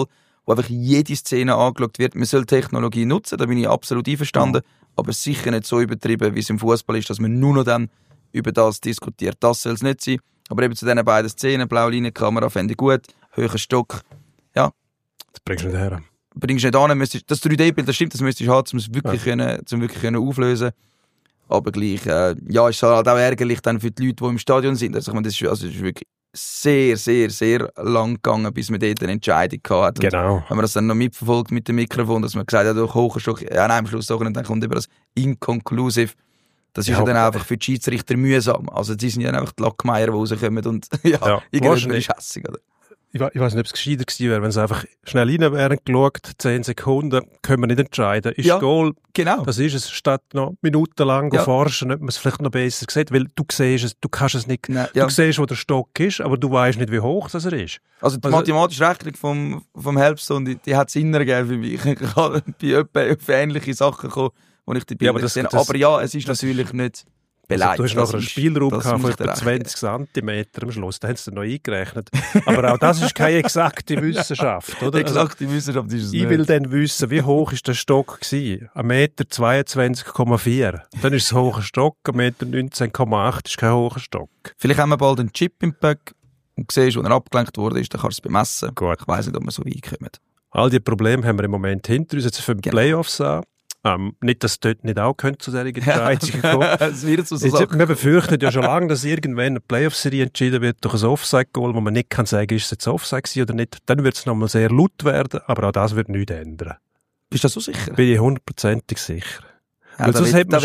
A: wo einfach jede Szene angeschaut wird. Man soll Technologie nutzen, da bin ich absolut einverstanden, ja. aber sicher nicht so übertrieben, wie es im Fußball ist, dass man nur noch dann über das diskutiert. Das soll es nicht sein. Aber eben zu diesen beiden Szenen, blaue Linienkamera, fände ich gut, höherer Stock, ja.
B: Das bringst du nicht her.
A: Bringst du nicht an, müsstest, das drei D-Bild, das stimmt, das müsstest du haben, um es wirklich, ja. können, zum wirklich können auflösen. Aber gleich, äh, ja, ist es halt auch ärgerlich dann für die Leute, die im Stadion sind. Also ich meine, das ist, also das ist wirklich sehr, sehr, sehr lang gegangen, bis man dort eine Entscheidung hatte.
B: Genau.
A: Wenn man das dann noch mitverfolgt mit dem Mikrofon, dass man gesagt hat, durch hoher Stock, ja, nein, am Schluss doch nicht, dann kommt über das inconclusive. Das ist ja, ja dann einfach für die Schiedsrichter mühsam. Also die sind ja einfach die Lackmeier, die rauskommen und ja, ja irgendwann ist hässig, oder?
B: Ich, ich weiß nicht, ob es gescheiter gewesen wäre, wenn sie einfach schnell rein wären, geschaut, zehn Sekunden, können wir nicht entscheiden. Ist
A: ja,
B: Goal,
A: genau.
B: Das ist es, statt noch minutenlang ja. forschen, ob man es vielleicht noch besser sieht, weil du siehst es, du kannst es nicht, Nein, ja. du siehst, wo der Stock ist, aber du weißt nicht, wie hoch das er ist.
A: Also die also, mathematische Rechnung vom, vom Helpstone, die, die hat es Sinn ergeben für mich. Ich kann bei jemandem auf ähnliche Sachen kommen, wo ich die Bilder ja, aber, das, das, aber ja, es ist natürlich nicht...
B: Also, du hast noch einen Spielraum gehabt von etwa zwanzig Zentimeter am Schluss, da haben sie noch eingerechnet. Aber auch das ist keine exakte Wissenschaft, oder?
A: Exakte also, Wissenschaft ist es
B: ich
A: nicht.
B: will dann wissen, wie hoch ist der Stock gewesen? ein Meter zweiundzwanzig Komma vier. Dann ist es ein hoher Stock, ein Meter neunzehn Komma acht ist kein hoher Stock.
A: Vielleicht haben wir bald einen Chip im Pack und siehst, wo er abgelenkt wurde, dann kannst du es bemessen.
B: Gut.
A: Ich weiss nicht, ob wir so weit kommen.
B: All diese Probleme haben wir im Moment hinter uns. Jetzt für die genau. Playoffs an. Ähm, nicht, dass es dort nicht auch könnte zu solchen Entscheidungen kommen.
A: Es wird so
B: Jetzt, wir befürchten ja schon lange, dass irgendwann eine Playoff-Serie entschieden wird durch ein Offside-Goal, wo man nicht kann sagen, ist es jetzt Offside gewesen oder nicht. Dann wird es nochmal sehr laut werden, aber auch das wird nichts ändern.
A: Bist du so sicher?
B: Bin ich hundertprozentig sicher.
A: Ja, Weil sonst hätte man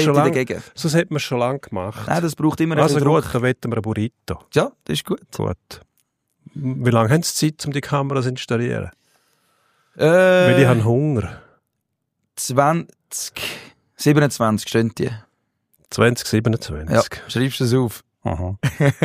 A: es
B: schon lange gemacht.
A: Nein, das braucht immer
B: also
A: ein
B: gut,
A: Druck.
B: dann wetten wir ein Burrito.
A: Ja, das ist gut.
B: Gut. Wie lange haben Sie Zeit, um die Kameras zu installieren?
A: Äh,
B: Weil ich habe Hunger.
A: zwanzig siebenundzwanzig stehen die.
B: zwanzig siebenundzwanzig.
A: Ja, schreibst du es auf.
B: Aha.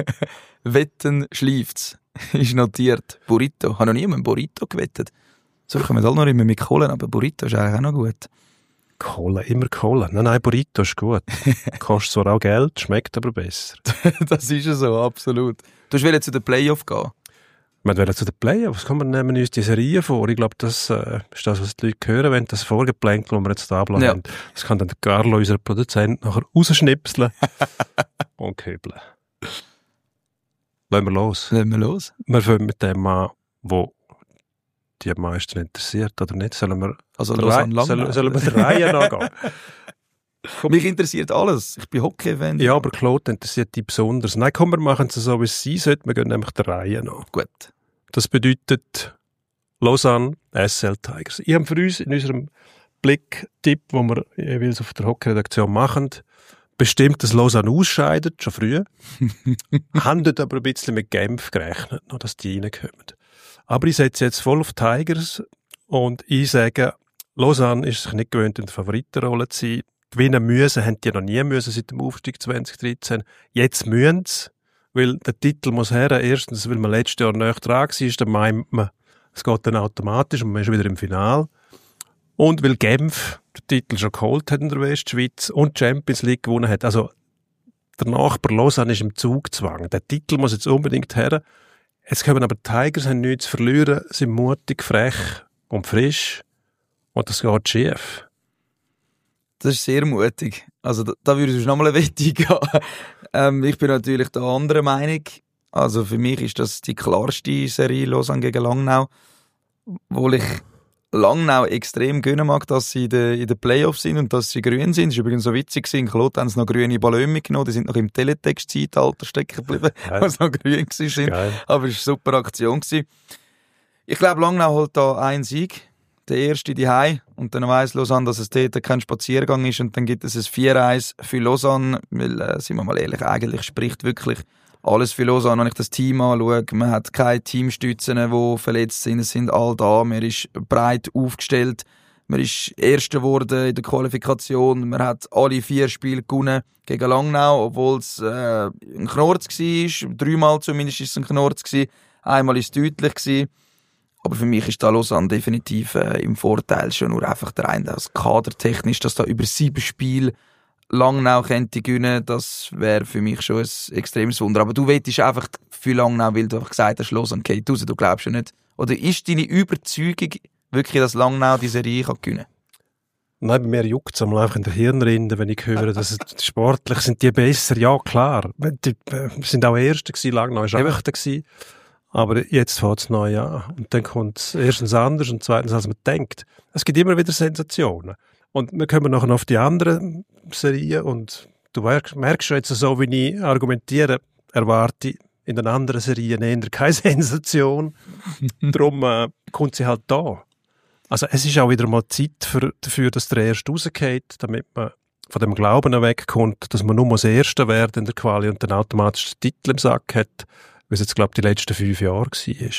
A: Wetten schleift's. Ist notiert. Burrito. Ich habe noch nie einen Burrito gewettet. So kommen wir alle noch immer mit Kohlen, aber Burrito ist eigentlich auch noch gut.
B: Kohlen, immer Kohlen. Nein, nein, Burrito ist gut. Kostet zwar auch Geld, schmeckt aber besser.
A: Das ist ja so, absolut. Du willst zu den Playoff gehen?
B: Wir wollen zu den Playoffs. Kommen wir nehmen uns die Serie vor. Ich glaube, das äh, ist das, was die Leute hören, wenn das Vorgeplänkel, das wir jetzt da ja. haben. Das kann dann der Carlo, unser Produzent, nachher rausschnipseln und kübeln. Lassen wir los.
A: Lassen wir los.
B: Wir fangen mit dem an, wo die am meisten interessiert, oder nicht? Sollen wir,
A: also los an
B: Re- sollen, sollen wir der Reihe nachgehen?
A: Mich interessiert alles. Ich bin Hockey-Fan.
B: Ja, aber Claude interessiert dich besonders. Nein, komm, wir machen es so, wie es sein sollte. Wir gehen nämlich der Reihe nach.
A: Gut.
B: Das bedeutet Lausanne, S L Tigers. Ich habe für uns in unserem Blick-Tipp, den wir jeweils auf der Hockey-Redaktion machen, bestimmt, dass Lausanne ausscheidet, schon früh. Haben dort aber ein bisschen mit Genf gerechnet, noch, dass die reinkommen. Aber ich setze jetzt voll auf Tigers und ich sage, Lausanne ist sich nicht gewöhnt, in der Favoritenrolle zu sein. Gewinnen müssen, haben die noch nie müssen seit dem Aufstieg zwanzig dreizehn. Jetzt müssen sie, weil der Titel muss her. Erstens, weil man letztes Jahr näher dran war, dann meint man, es geht dann automatisch und man ist wieder im Finale. Und weil Genf den Titel schon geholt hat in der Westschweiz und die Champions League gewonnen hat. Also der Nachbar Lausanne ist im Zugzwang. Der Titel muss jetzt unbedingt her. Jetzt kommen aber die Tigers, haben nichts zu verlieren, sind mutig, frech und frisch. Und das geht schief.
A: Das ist sehr mutig. Also da, da würde ich noch mal eine Wette gehen. ähm, ich bin natürlich der anderen Meinung. Also für mich ist das die klarste Serie Lausanne gegen Langnau. Obwohl ich Langnau extrem gönnen mag, dass sie in den, in den Playoffs sind und dass sie grün sind. Das war übrigens so witzig. In Claude haben sie noch grüne Ballone mitgenommen. Die sind noch im Teletext-Zeitalter stecken geblieben, weil sie noch grün waren. Aber es war eine super Aktion. Ich glaube, Langnau holt da einen Sieg. Der erste die Hei und dann weiss Lausanne, dass es dort kein Spaziergang ist und dann gibt es ein vier eins für Lausanne, weil, äh, sind wir mal ehrlich, eigentlich spricht wirklich alles für Lausanne. Wenn ich das Team anschaue, man hat keine Teamstützen, die verletzt sind, es sind alle da, man ist breit aufgestellt, man ist Erster geworden in der Qualifikation, man hat alle vier Spiele gewonnen gegen Langnau, obwohl es äh, ein Knorz war, dreimal zumindest war es ein Knorz gewesen, einmal war es deutlich gewesen. Aber für mich ist da Lausanne definitiv äh, im Vorteil schon nur einfach der eine, das kadertechnisch, dass da über sieben Spiele Langnau könnte gewinnen, das wäre für mich schon ein extremes Wunder. Aber du wettest einfach für Langnau, weil du einfach gesagt hast, Lausanne geht raus, du glaubst ja nicht. Oder ist deine Überzeugung wirklich, dass Langnau die Serie kann gewinnen kann?
B: Nein, bei mir juckt es einmal einfach in der Hirnrinde, wenn ich höre, dass es sportlich sind die besser. Ja, klar. Die äh, sind auch Erste gewesen, Langnau war Achter gewesen. Aber jetzt fängt es neu an. Und dann kommt es erstens anders und zweitens, als man denkt. Es gibt immer wieder Sensationen. Und wir kommen nachher auf die anderen Serien und du merkst schon jetzt so, wie ich argumentiere, erwarte in den anderen Serien eher keine Sensation. Darum äh, kommt sie halt da. Also es ist auch wieder mal Zeit für, dafür, dass der Erste rausgeht, damit man von dem Glauben wegkommt, dass man nur das Erste wird in der Quali und dann automatisch den Titel im Sack hat, wie es jetzt, glaube ich, die letzten fünf Jahre war.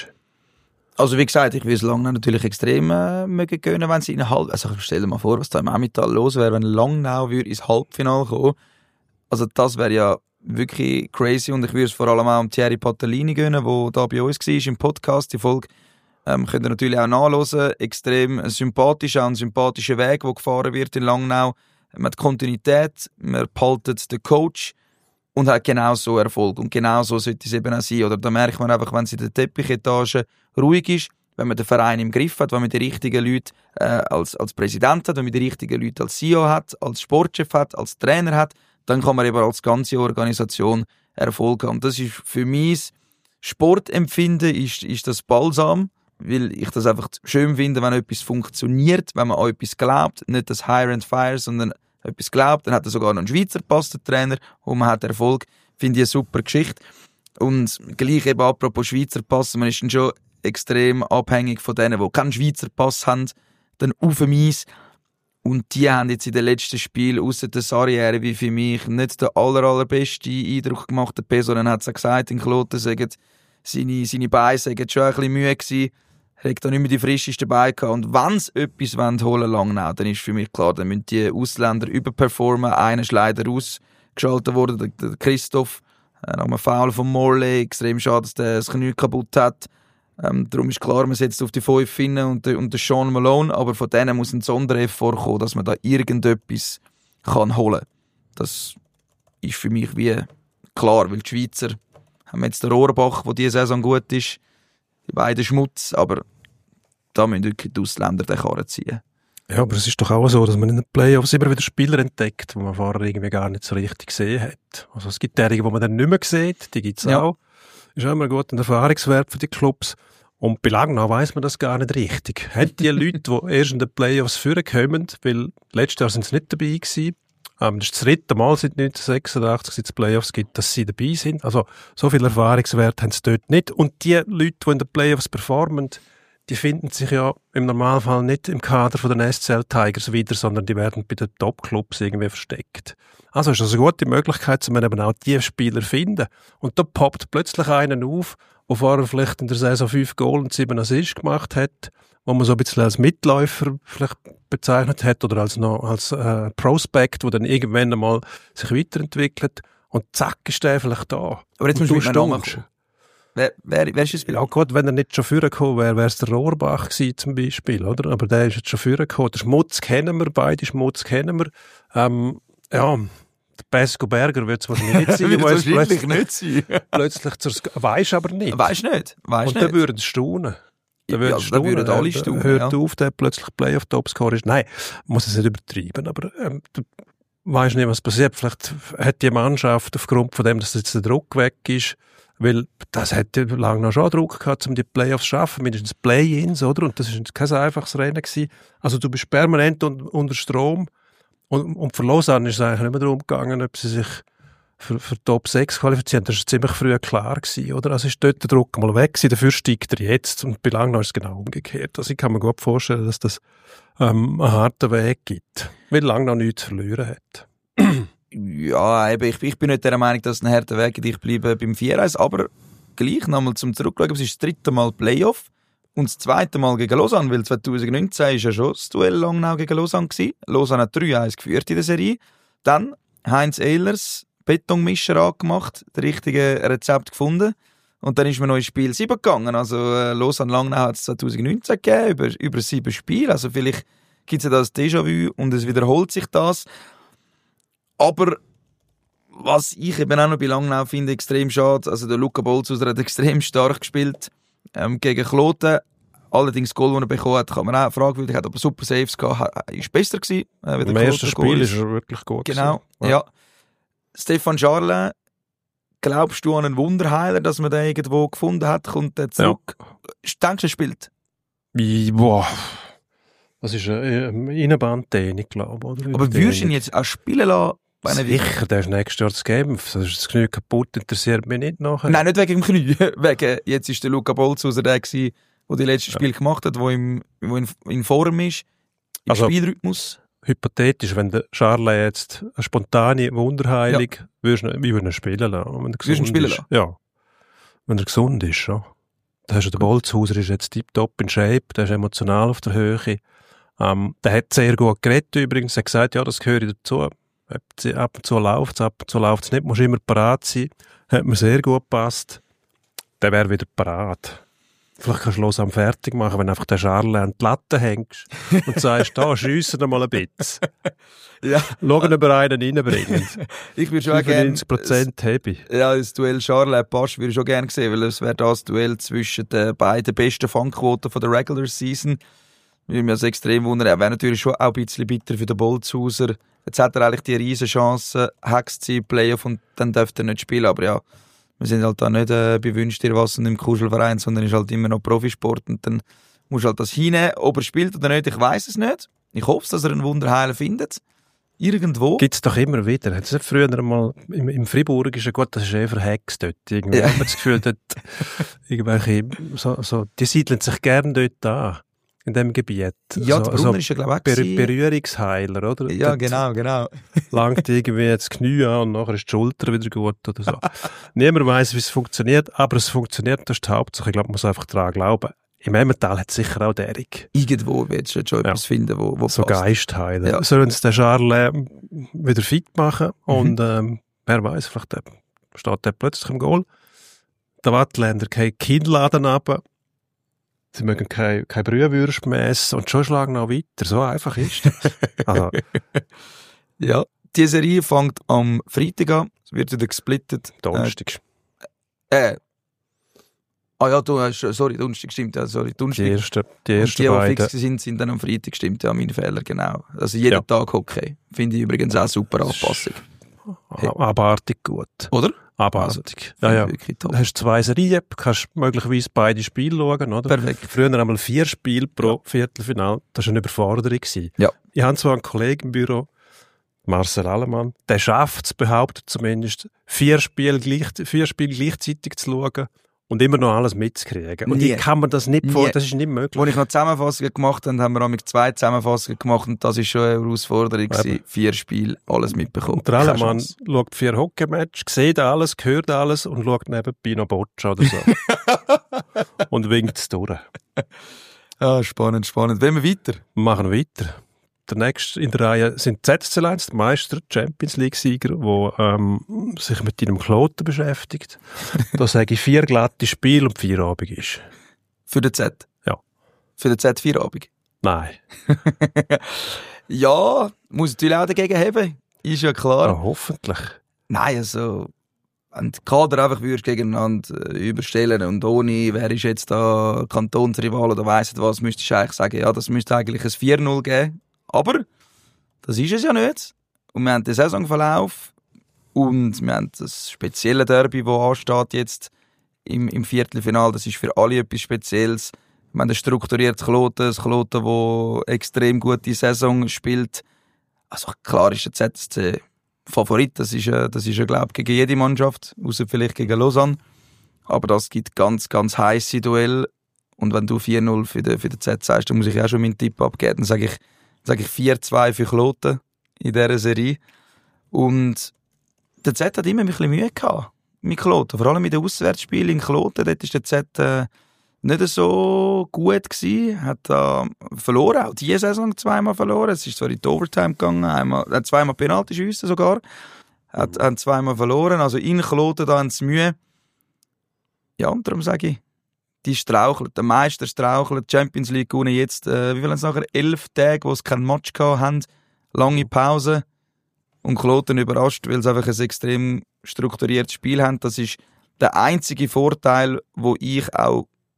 A: Also wie gesagt, ich würde es Langnau natürlich extrem äh, mögen gönnen, wenn sie in ein Halb... Also stell dir mal vor, was da im Emmental los wäre, wenn Langnau würde ins Halbfinale kommen. Also das wäre ja wirklich crazy und ich würde es vor allem auch Thierry Patellini gönnen, der da bei uns war im Podcast. Die Folge ähm, könnt ihr natürlich auch nachhören. Extrem sympathisch, auch ein sympathischer Weg, der gefahren wird in Langnau. Man hat Kontinuität, man behaltet den Coach und hat genau so Erfolg. Und genau so sollte es eben auch sein. Oder da merkt man einfach, wenn es in der Teppichetage ruhig ist, wenn man den Verein im Griff hat, wenn man die richtigen Leute äh, als, als Präsident hat, wenn man die richtigen Leute als C E O hat, als Sportchef hat, als Trainer hat, dann kann man eben als ganze Organisation Erfolg haben. Und das ist für mich Sportempfinden ist, ist das Balsam, weil ich das einfach schön finde, wenn etwas funktioniert, wenn man an etwas glaubt, nicht das Hire and Fire, sondern etwas glaubt, dann hat er sogar noch einen Schweizer Pass, der Trainer, und man hat Erfolg. Finde ich eine super Geschichte. Und gleich eben apropos Schweizer Pass, man ist dann schon extrem abhängig von denen, die keinen Schweizer Pass haben, dann auf dem Eis. Und die haben jetzt in den letzten Spielen, ausser der Sarriere, wie für mich nicht der aller, allerbeste Eindruck gemacht. Der Pesonen hat es ja gesagt, in Kloten sagen, seine, seine Beine sagen schon ein bisschen Mühe gewesen. Er hat da nicht mehr die frischesten Beine gehabt. Und wenn sie etwas holen wollen, Langnau, dann ist für mich klar, dann müssen die Ausländer überperformen. Einer ist leider ausgeschaltet worden, der, der Christoph, äh, nach einem Foul von Morley. Extrem schade, dass der das Knie kaputt hat. Ähm, darum ist klar, man setzt auf die fünf Finnen und, und den Sean Malone, aber von denen muss ein Sondereffort kommen, dass man da irgendetwas kann holen kann. Das ist für mich wie klar, weil die Schweizer haben jetzt den Rohrbach, der diese Saison gut ist, die beiden Schmutz, aber da müssen wirklich die Ausländer den Karren ziehen.
B: Ja, aber es ist doch auch so, dass man in den Playoffs immer wieder Spieler entdeckt, die man vorher irgendwie gar nicht so richtig gesehen hat. Also es gibt derige, die man dann nicht mehr sieht, die gibt es ja auch. Ist auch immer ein guter Erfahrungswert für die Clubs. Und bei Langnau weiss man das gar nicht richtig. Hat die Leute, die erst in den Playoffs vorkommen, weil letztes Jahr sind sie nicht dabei gewesen, ähm, das ist das dritte Mal seit neunzehnhundertsechsundachtzig, seit es Playoffs gibt, dass sie dabei sind. Also so viel Erfahrungswert haben sie dort nicht. Und die Leute, die in den Playoffs performen, die finden sich ja im Normalfall nicht im Kader von den S C L Tigers wieder, sondern die werden bei den Top-Clubs irgendwie versteckt. Also ist das eine gute Möglichkeit, dass man eben auch die Spieler finden. Und da poppt plötzlich einen auf, der vorher vielleicht in der Saison fünf Goal und sieben Assists gemacht hat, wo man so ein bisschen als Mitläufer vielleicht bezeichnet hat oder als, noch, als äh, Prospect, der dann irgendwann einmal sich weiterentwickelt. Und zack, ist der vielleicht da.
A: Aber jetzt musst du mir Namen kommen. Wer, wer, wer ist es?
B: Ja gut, wenn er nicht schon vorgekommen wäre, wäre es der Rohrbach gewesen zum Beispiel, oder? Aber der ist jetzt schon vorgekommen. Der Schmutz kennen wir, beide Schmutz kennen wir. Ähm, ja, der Pesco Berger wird es wahrscheinlich nicht sein.
A: Wird es wahrscheinlich nicht sein.
B: Plötzlich zur weisst aber nicht.
A: Weisst nicht. Weißt
B: Und
A: nicht.
B: dann würden sie staunen. Dann würden
A: ja,
B: staunen.
A: würden alle staunen.
B: Hört
A: ja.
B: auf, der plötzlich Playoff-Topscorer ist. Nein, muss es nicht übertreiben, aber ähm, du weisst nicht, was passiert. Vielleicht hat die Mannschaft aufgrund von dem, dass jetzt der Druck weg ist, weil das hätte lange noch schon Druck gehabt, um die Playoffs zu schaffen, mindestens Play-ins, oder? Und das war kein einfaches Rennen gewesen. Also du bist permanent un- unter Strom. Und, und für Lausanne ist es eigentlich nicht mehr darum gegangen, ob sie sich für, für Top sechs qualifizieren. Das war ziemlich früh klar gewesen, oder? Also ist dort der Druck mal weg gewesen, dafür steigt er jetzt. Und bei Langnau ist es genau umgekehrt. Also ich kann mir gut vorstellen, dass das ähm, einen harten Weg gibt, weil Langnau nichts zu verlieren hat.
A: Ja, eben, ich, ich bin nicht der Meinung, dass es ein harter Weg ist. Ich bleibe beim vier eins, aber gleich nochmal zum Zurückschauen. Es ist das dritte Mal Playoff und das zweite Mal gegen Lausanne, weil zwanzig neunzehn war ja schon das Duell Langnau gegen Lausanne gewesen. Lausanne hat drei eins geführt in der Serie. Dann Heinz Ehlers, Betonmischer angemacht, das richtige Rezept gefunden. Und dann ist man noch ins Spiel sieben gegangen. Also äh, Lausanne-Langnau hat es zwanzig neunzehn gegeben, über, über sieben Spiele. Also vielleicht gibt es ja das Déjà-vu und es wiederholt sich das. Aber was ich eben auch noch bei Langnau finde, extrem schade, also der Luca Bolzhauser hat extrem stark gespielt ähm, gegen Kloten, Allerdings das Goal, das er bekommen hat, kann man auch fragwürdig, hat aber super Saves gehabt, ist besser gewesen. Äh,
B: Im ersten Spiel ist er wirklich gut
A: Genau,
B: gewesen. Ja.
A: ja. Stefan Charlet, glaubst du an einen Wunderheiler, dass man den irgendwo gefunden hat, kommt der zurück? Ja. Denkst du, er spielt?
B: Wie, boah. Das ist eine Innenbanddehnung, glaube ich.
A: Aber würdest du ihn jetzt auch spielen lassen?
B: Sicher, der ist nächstes Jahr zu geben. Das ist das Knie kaputt, interessiert mich nicht nachher.
A: Nein, nicht wegen dem Knie. Wegen, jetzt ist der Luca Bolzhauser der gewesen, der die letzten ja. Spiele gemacht hat, der in, in, in Form ist, im
B: also,
A: Spielrhythmus.
B: Hypothetisch, wenn der Charles jetzt eine spontane Wunderheilung, ja. würdest du ihn, ihn spielen lassen. Wenn er
A: gesund ihn spielen lassen?
B: Ja. Wenn er gesund ist, ja. Da hast du, der Bolzhauser ist jetzt tiptop in Shape, der ist emotional auf der Höhe. Ähm, der hat sehr gut geredet übrigens, er hat gesagt, ja, das gehört dazu. Ab und zu läuft es, ab und zu läuft es nicht, musst immer parat sein. Hat mir sehr gut gepasst. Der wäre wieder parat. Vielleicht kannst du los am fertig machen, wenn einfach der Charles an die Latte hängst und sagst, da, schiessen wir mal ein bisschen.
A: Ja.
B: Schauen, ob wir einen reinbringen.
A: Ich würde schon gerne...
B: fünfundneunzig Prozent habe ich.
A: Ja, das Duell Charles-Pasch würde ich schon gerne sehen, weil es wäre das Duell zwischen den beiden besten Fangquoten von der Regular Season. Würde mich also extrem wundern. Er wäre natürlich schon auch ein bisschen bitter für den Bolzhauser. Jetzt hat er eigentlich die riesen Chance, Hacks zu Playoff und dann dürfte er nicht spielen. Aber ja, wir sind halt da nicht äh, bei Wünsch dir was und im Kuschelverein, sondern ist halt immer noch Profisport und dann musst du halt das hinnehmen. Ob er spielt oder nicht, ich weiss es nicht. Ich hoffe, dass er einen Wunderheiler findet. Irgendwo.
B: Gibt es doch immer wieder. Hat es nicht früher einmal im, im Fribourg ist ja gut, das ist eher für Hacks dort. Irgendwie ja. hat man das Gefühl, dort irgendwelche, so, so, die siedeln sich gerne dort an. In dem Gebiet.
A: Ja,
B: so,
A: der Brunner so ist ja, glaube ich,
B: Ber- Berührungsheiler, oder?
A: Ja, genau, genau.
B: Langt irgendwie das Knie an und nachher ist die Schulter wieder gut oder so. Niemand weiss, wie es funktioniert, aber es funktioniert, das ist die Hauptsache. Ich glaube, man muss einfach daran glauben. Im Emmental hat es sicher auch Derek.
A: Irgendwo wird es schon etwas ja. finden, wo, wo
B: so
A: passt.
B: Geistheiler.
A: Ja.
B: Sollen sie den Charles wieder fit machen und mhm. ähm, wer weiß, vielleicht der, steht der plötzlich im Goal. Der Wattländer geht Kinnladen runter. Sie mögen keine, keine Brühwürste mehr essen und schon schlagen auch weiter. So einfach ist das. Also.
A: Ja, die Serie fängt am Freitag an. Es wird wieder gesplittet.
B: Donnerstag.
A: Äh, äh. Ah ja, du hast, sorry, Donnerstag stimmt. Ja, sorry, Donnerstag.
B: Die ersten, die ersten
A: die, die
B: beiden.
A: fix sind, sind dann am Freitag, stimmt. Ja, mein Fehler, genau. Also jeden ja. Tag Hockey. Finde ich übrigens auch super Anpassung.
B: Hey. Abartig gut.
A: Oder?
B: Abartig. Also, ja, ja. Du hast zwei Serien, kannst möglicherweise beide Spiele schauen, oder?
A: Perfekt.
B: Früher einmal vier Spiele pro ja. Viertelfinale. Das war eine Überforderung.
A: Ja.
B: Ich habe zwar einen Kollegen im Büro, Marcel Allemann, der schafft es, behauptet zumindest, vier Spiele, gleich, vier Spiele gleichzeitig zu schauen und immer noch alles mitzukriegen. Und
A: Nie.
B: ich kann mir das nicht vor, das ist nicht möglich.
A: Als ich noch Zusammenfassungen gemacht habe, haben wir auch zwei Zusammenfassungen gemacht und das ist schon eine Herausforderung gewesen. Vier Spiele, alles mitbekommen.
B: Und der Allemann schaut vier Hockey-Matches, sieht alles, hört alles und schaut nebenbei noch Boccia oder so. Und winkt es durch.
A: Ja, spannend, spannend. Wollen wir weiter?
B: Wir machen weiter. Der nächste in der Reihe sind Z S C Lions, der Meister, Champions League-Sieger, der ähm, sich mit deinem Kloten beschäftigt. Da sage ich vier glatte Spiele und vier Abend ist.
A: Für den Z?
B: Ja.
A: Für den Z vier Abend?
B: Nein.
A: Ja, muss natürlich auch dagegen haben. Ist ja klar.
B: Ja, hoffentlich.
A: Nein, also, wenn die Kader einfach würdest gegeneinander überstellen und ohne, wer ist jetzt da Kantonsrival oder weiss nicht was, müsstest du eigentlich sagen, ja, das müsste eigentlich ein vier null geben. Aber das ist es ja nicht. Und wir haben den Saisonverlauf und wir haben das spezielle Derby, das ansteht jetzt im, im Viertelfinale. Das ist für alle etwas Spezielles. Wir haben ein strukturiertes Kloten, ein Kloten, das extrem gute Saison spielt. Also klar ist der Z S C Favorit. Das ist ja, das ist ja glaube ich, gegen jede Mannschaft, außer vielleicht gegen Lausanne. Aber das gibt ganz, ganz heisse Duell. Und wenn du vier null für den, für den Z sagst, dann muss ich auch schon meinen Tipp abgeben. Dann sage ich, sage ich vier zwei für Kloten in dieser Serie. Und der Z hat immer ein bisschen Mühe gehabt mit Kloten. Vor allem mit den Auswärtsspielen in Kloten. Dort ist der Z äh, nicht so gut gewesen. Hat da äh, verloren. Auch diese Saison zweimal verloren. Es ist zwar in die Overtime gegangen. Einmal, hat zweimal Penalty schiessen sogar. Hat, mhm. hat zweimal verloren. Also in Kloten da haben sie Mühe. Ja, und darum sage ich, die strauchelt. Der Meister strauchelt. Die Champions League gewonnen jetzt, äh, wie viel haben sie nachher? Elf Tage, wo sie keinen Match gehabt haben. Lange Pause. Und Kloten überrascht, weil sie einfach ein extrem strukturiertes Spiel haben. Das ist der einzige Vorteil, wo ich auch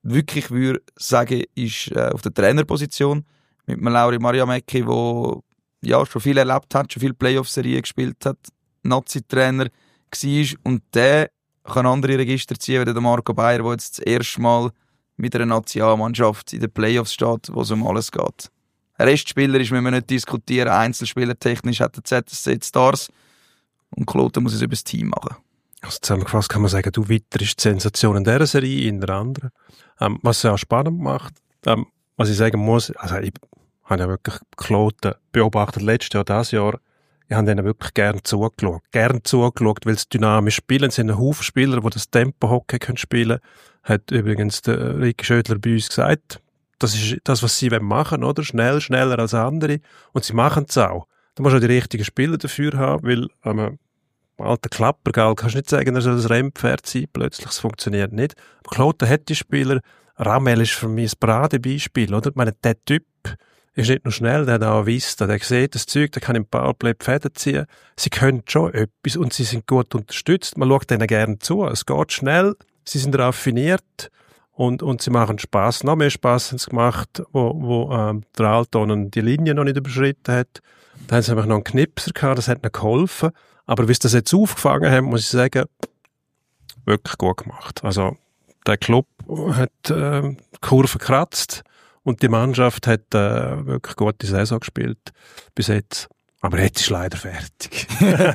A: wirklich würde sagen, ist äh, auf der Trainerposition mit dem Lauri Mariamecki, der ja, schon viel erlebt hat, schon viele Playoff-Serien gespielt hat, Nazi-Trainer war und der kann andere Register ziehen, wie der Marco Bayer, der jetzt das erste Mal mit einer Nationalmannschaft in den Playoffs steht, wo es um alles geht. Restspielerisch müssen wir nicht diskutieren, Einzelspielertechnisch hat der Z S C Stars und Kloten muss es über das Team machen.
B: Also zusammengefasst kann man sagen, du Witter ist die Sensation in dieser Serie, in der anderen. Ähm, was es ja auch spannend macht, ähm, was ich sagen muss, also ich habe ja wirklich Kloten beobachtet, letztes Jahr, dieses Jahr, ich habe denen wirklich gern zugeschaut. Gern zugeschaut, weil sie dynamisch spielen. Es sind ein Haufen Spieler, die das Tempo-Hockey spielen können. Hat übrigens der Ricky Schödler bei uns gesagt. Das ist das, was sie machen wollen, oder? Schnell, schneller als andere. Und sie machen es auch. Da musst du auch die richtigen Spieler dafür haben, weil ähm, alter Klappergall kannst du nicht sagen, er soll ein Rennpferd sein. Plötzlich, es funktioniert nicht. Aber Kloten hat die Spieler. Ramel ist für mich ein Paradebeispiel, oder? Ich meine, der Typ ist nicht nur schnell, der hat auch Vista, der sieht das Zeug, der kann im Powerplay die Fäden ziehen. Sie können schon etwas und sie sind gut unterstützt. Man schaut denen gerne zu. Es geht schnell, sie sind raffiniert und, und sie machen Spass. Noch mehr Spass haben sie gemacht, wo, wo ähm, der Altonen die Linie noch nicht überschritten hat. Da haben sie einfach noch einen Knipser gehabt, das hat ihnen geholfen. Aber wie sie das jetzt aufgefangen haben, muss ich sagen, wirklich gut gemacht. Also der Club hat äh, die Kurve gekratzt. Und die Mannschaft hat äh, wirklich gute Saison gespielt bis jetzt. Aber jetzt ist leider fertig.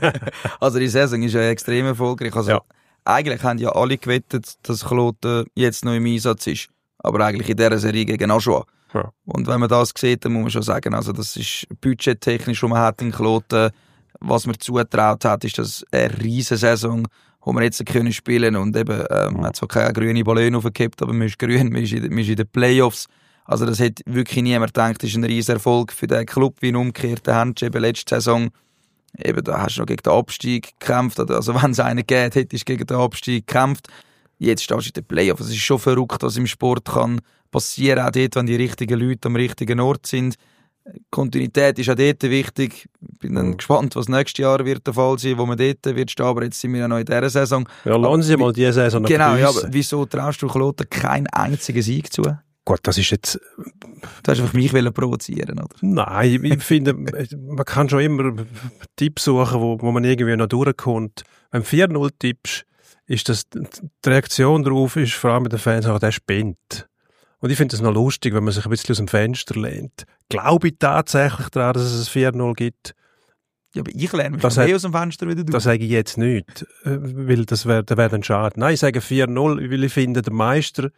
A: Also die Saison ist ja extrem erfolgreich. Also
B: ja.
A: Eigentlich haben ja alle gewettet, dass Kloten jetzt noch im Einsatz ist. Aber eigentlich in dieser Serie gegen Aschua.
B: Ja.
A: Und wenn man das sieht, dann muss man schon sagen, also das ist budgettechnisch, was man hat in Kloten, was man zugetraut hat, ist das eine riesige Saison, wo wir jetzt können spielen und eben, ähm, man hat zwar keine grüne Ballon aufgehabt, aber man ist grün, man ist in, man ist in den Playoffs. Also das hat wirklich niemand gedacht, das ist ein riesen Erfolg für den Club, wie ein umgekehrter Hand. Eben letzte Saison, eben, da hast du noch gegen den Abstieg gekämpft. Also wenn es einen gegeben hätte, hättest du gegen den Abstieg gekämpft. Jetzt stehst du in den Playoffs. Es ist schon verrückt, was im Sport kann passieren, auch dort, wenn die richtigen Leute am richtigen Ort sind. Kontinuität ist auch dort wichtig. Ich bin dann gespannt, was nächstes Jahr wird der Fall sein, wo man dort wird stehen. Aber jetzt sind wir ja noch in dieser Saison.
B: Ja, lassen Sie mal diese Saison noch
A: Genau, ja,
B: aber
A: wieso traust du Kloten keinen einzigen Sieg zu?
B: Gut, das ist jetzt...
A: Du hast einfach mich provozieren, oder?
B: Nein, ich finde, man kann schon immer Tipps suchen, wo, wo man irgendwie noch durchkommt. Wenn du vier null tippst, ist das, die Reaktion darauf ist vor allem bei den Fans auch, der spinnt. Und ich finde es noch lustig, wenn man sich ein bisschen aus dem Fenster lehnt. Glaube ich tatsächlich daran, dass es ein vier null gibt?
A: Ja, aber ich lerne mich
B: das
A: schon
B: hat,
A: mehr aus dem Fenster wieder durch.
B: Das sage ich jetzt nicht, weil das wäre wär dann schade. Nein, ich sage vier null, weil ich finde, der Meister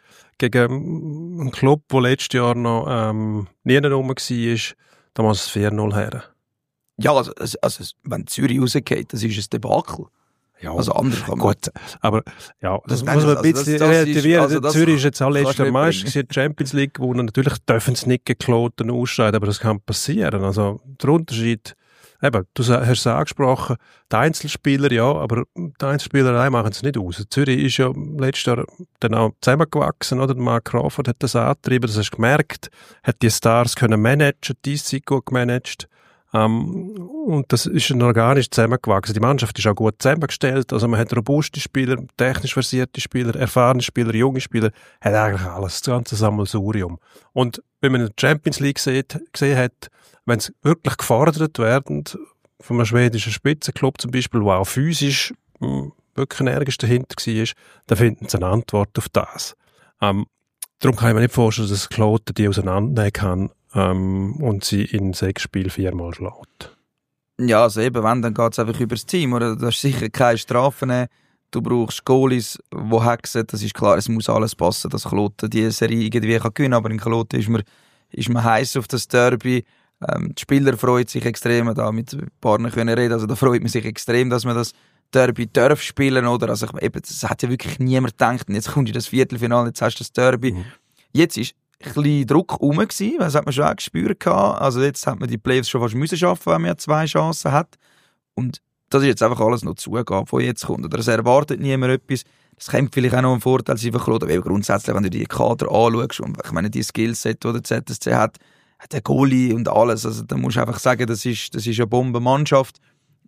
B: gegen einen Club, der letztes Jahr noch ähm, nie rum war, da muss es vier null her.
A: Ja, also, also wenn Zürich rausgeht, das ist ein Debakel.
B: Ja,
A: also anders kann man.
B: Gut, aber ja, das,
A: das
B: muss man ein
A: also,
B: bisschen
A: das, das
B: relativieren.
A: Ist, also das
B: Zürich ist jetzt auch letztes Jahr Meister, sie hat die Champions League gewonnen. Natürlich dürfen sie nicht gekloten ausscheiden, aber das kann passieren. Also der Unterschied, eben, du hast es angesprochen, die Einzelspieler, ja, aber die Einzelspieler allein machen es nicht aus. Zürich ist ja letztes Jahr dann auch zusammengewachsen, oder? Mark Crawford hat das angetrieben, das hast du gemerkt, hat die Stars können managen, die Zeit gut gemanagt. Um, und das ist dann organisch zusammengewachsen. Die Mannschaft ist auch gut zusammengestellt, also man hat robuste Spieler, technisch versierte Spieler, erfahrene Spieler, junge Spieler, hat eigentlich alles, das ganze Sammelsurium. Und wenn man in der Champions League sieht, gesehen hat, wenn sie wirklich gefordert werden, von einem schwedischen Spitzenclub zum Beispiel, der auch physisch mh, wirklich energisch dahinter war, dann finden sie eine Antwort auf das. Um, darum kann ich mir nicht vorstellen, dass Kloten die auseinandernehmen kann, Um, und sie in sechs Spielen viermal schlägt.
A: Ja, also eben, wenn, dann geht es einfach über das Team. Oder? Du hast sicher keine Strafen nehmen. Du brauchst Goalies, die hexen. Das ist klar, es muss alles passen, dass Kloten diese Serie irgendwie kann gewinnen kann. Aber in Kloten ist man, ist man heiß auf das Derby. Ähm, die Spieler freuen sich extrem, da mit Partnern können reden. Also da freut man sich extrem, dass man das Derby darf spielen. Oder? Also, eben, das hat ja wirklich niemand gedacht. Und jetzt kommt in das Viertelfinale, jetzt hast du das Derby. Mhm. Jetzt ist ein bisschen Druck rum gewesen, das hat man schon auch gespürt gehabt. Also jetzt hat man die Playoffs schon fast müssen schaffen, wenn man ja zwei Chancen hat. Und das ist jetzt einfach alles noch Zugabe, von jetzt kommt. Oder es erwartet niemand etwas. Das könnte vielleicht auch noch ein Vorteil sein für Kloten, weil grundsätzlich, wenn du die Kader anschaust, und ich meine, die Skillset, die der Z S C hat, hat der Goalie und alles, also da musst du einfach sagen, das ist, das ist eine Bombenmannschaft.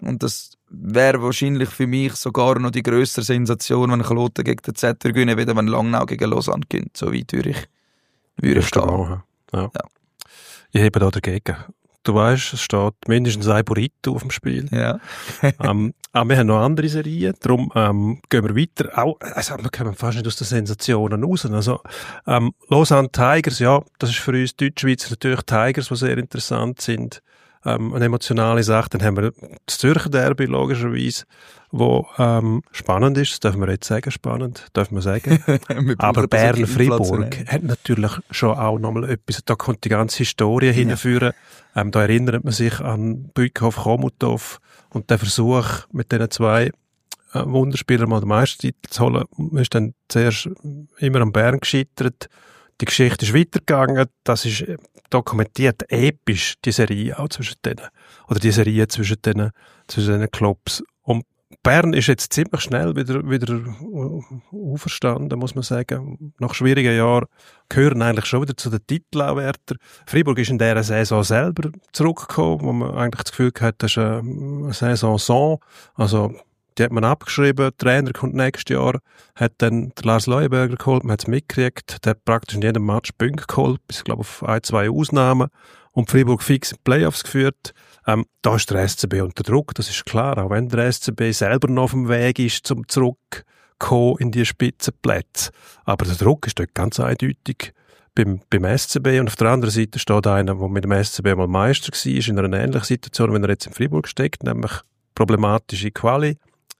A: Und das wäre wahrscheinlich für mich sogar noch die grössere Sensation, wenn Kloten gegen den Z R gewinnen, wieder wenn Langnau gegen Lausanne gewinnt. So weit würde ich, würde ich gehen.
B: Ja. Ja.
A: Ja.
B: Ich hebe da dagegen. Du weißt, es steht mindestens ein Burrito auf dem Spiel.
A: Ja.
B: ähm, aber wir haben noch andere Serien, darum ähm, gehen wir weiter. Auch, also, wir kommen fast nicht aus den Sensationen raus. Also, ähm, Lausanne Tigers, ja, das ist für uns Deutschschweizer natürlich Tigers, die sehr interessant sind. Ähm, eine emotionale Sache. Dann haben wir das Zürcher Derby, logischerweise, wo ähm, spannend ist. Das dürfen wir jetzt sagen, spannend, dürfen wir sagen. Aber Bern-Fribourg hat natürlich schon auch nochmal etwas, da kommt die ganze Historie ja. hinführen. Ähm, da erinnert man sich an Bückhoff, Chomutov und den Versuch, mit diesen zwei äh, Wunderspielern mal den Meistertitel zu holen. Man ist dann zuerst immer am Bern gescheitert. Die Geschichte ist weitergegangen. Das ist dokumentiert, episch, die Serie auch zwischen denen. Oder die Serie zwischen denen, zwischen den Clubs. Und Bern ist jetzt ziemlich schnell wieder, wieder auferstanden, muss man sagen. Nach schwierigen Jahren gehören eigentlich schon wieder zu den Titelanwärtern. Freiburg ist in dieser Saison selber zurückgekommen, wo man eigentlich das Gefühl hat, das ist eine Saison sans. Also, die hat man abgeschrieben, der Trainer kommt nächstes Jahr, hat dann der Lars Leuenberger geholt, man hat es mitgekriegt, der hat praktisch in jedem Match Punkte geholt, bis, glaube ich, auf ein, zwei Ausnahmen und Freiburg fix in die Playoffs geführt. Ähm, da ist der S C B unter Druck, das ist klar, auch wenn der S C B selber noch auf dem Weg ist, zum Zurückkommen in die Spitzenplätze. Aber der Druck ist dort ganz eindeutig beim, beim S C B und auf der anderen Seite steht einer, der mit dem S C B mal Meister war, in einer ähnlichen Situation, wenn er jetzt in Freiburg steckt, nämlich problematische Quali.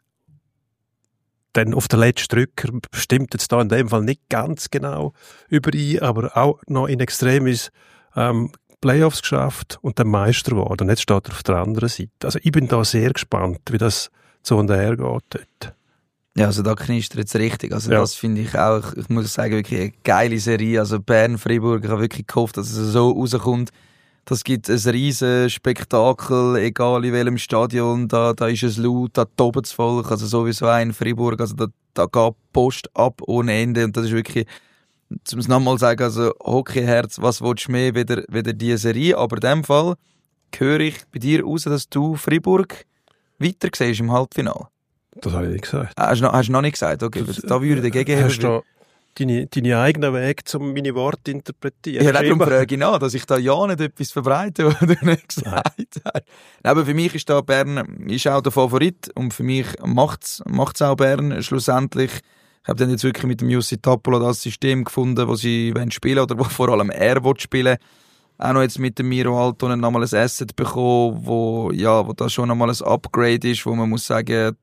B: Dann auf den letzten Drücker stimmt jetzt da in dem Fall nicht ganz genau überein, aber auch noch in Extremis ähm, Playoffs geschafft und dann Meister geworden. Und jetzt steht er auf der anderen Seite. Also ich bin da sehr gespannt, wie das so und her geht dort.
A: Ja, also da knistert jetzt richtig. Also
B: ja.
A: das finde ich auch, ich muss sagen, wirklich eine geile Serie. Also Bern, Freiburg, ich habe wirklich gehofft, dass es so rauskommt. Das gibt ein riesen Spektakel, egal in welchem Stadion, da, da ist es laut, da tobt das Volk, also sowieso auch in Freiburg, also da, da geht Post ab ohne Ende und das ist wirklich, um es nochmal zu sagen, also Hockeyherz, was willst du mehr, wieder, wieder diese Serie, aber in dem Fall höre ich bei dir raus, dass du Freiburg weiter siehst im Halbfinale.
B: Das habe ich nicht gesagt.
A: Ah, hast du noch, hast du noch nicht gesagt? Okay, das, da würde ich dagegen
B: haben. Deine, deine eigenen Wege, um meine Worte zu interpretieren.
A: Ja, darum frage ich nach, dass ich da ja nicht etwas verbreite, was du nicht gesagt hast. Aber für mich ist da Bern ist auch der Favorit und für mich macht es auch Bern schlussendlich. Ich habe dann jetzt wirklich mit dem Jussi Tappola das System gefunden, das sie spielen wollen oder wo vor allem er will spielen. Auch noch jetzt mit dem Miro Altonen nochmal ein Asset bekommen, wo, ja, wo das schon nochmal ein Upgrade ist, wo man muss sagen,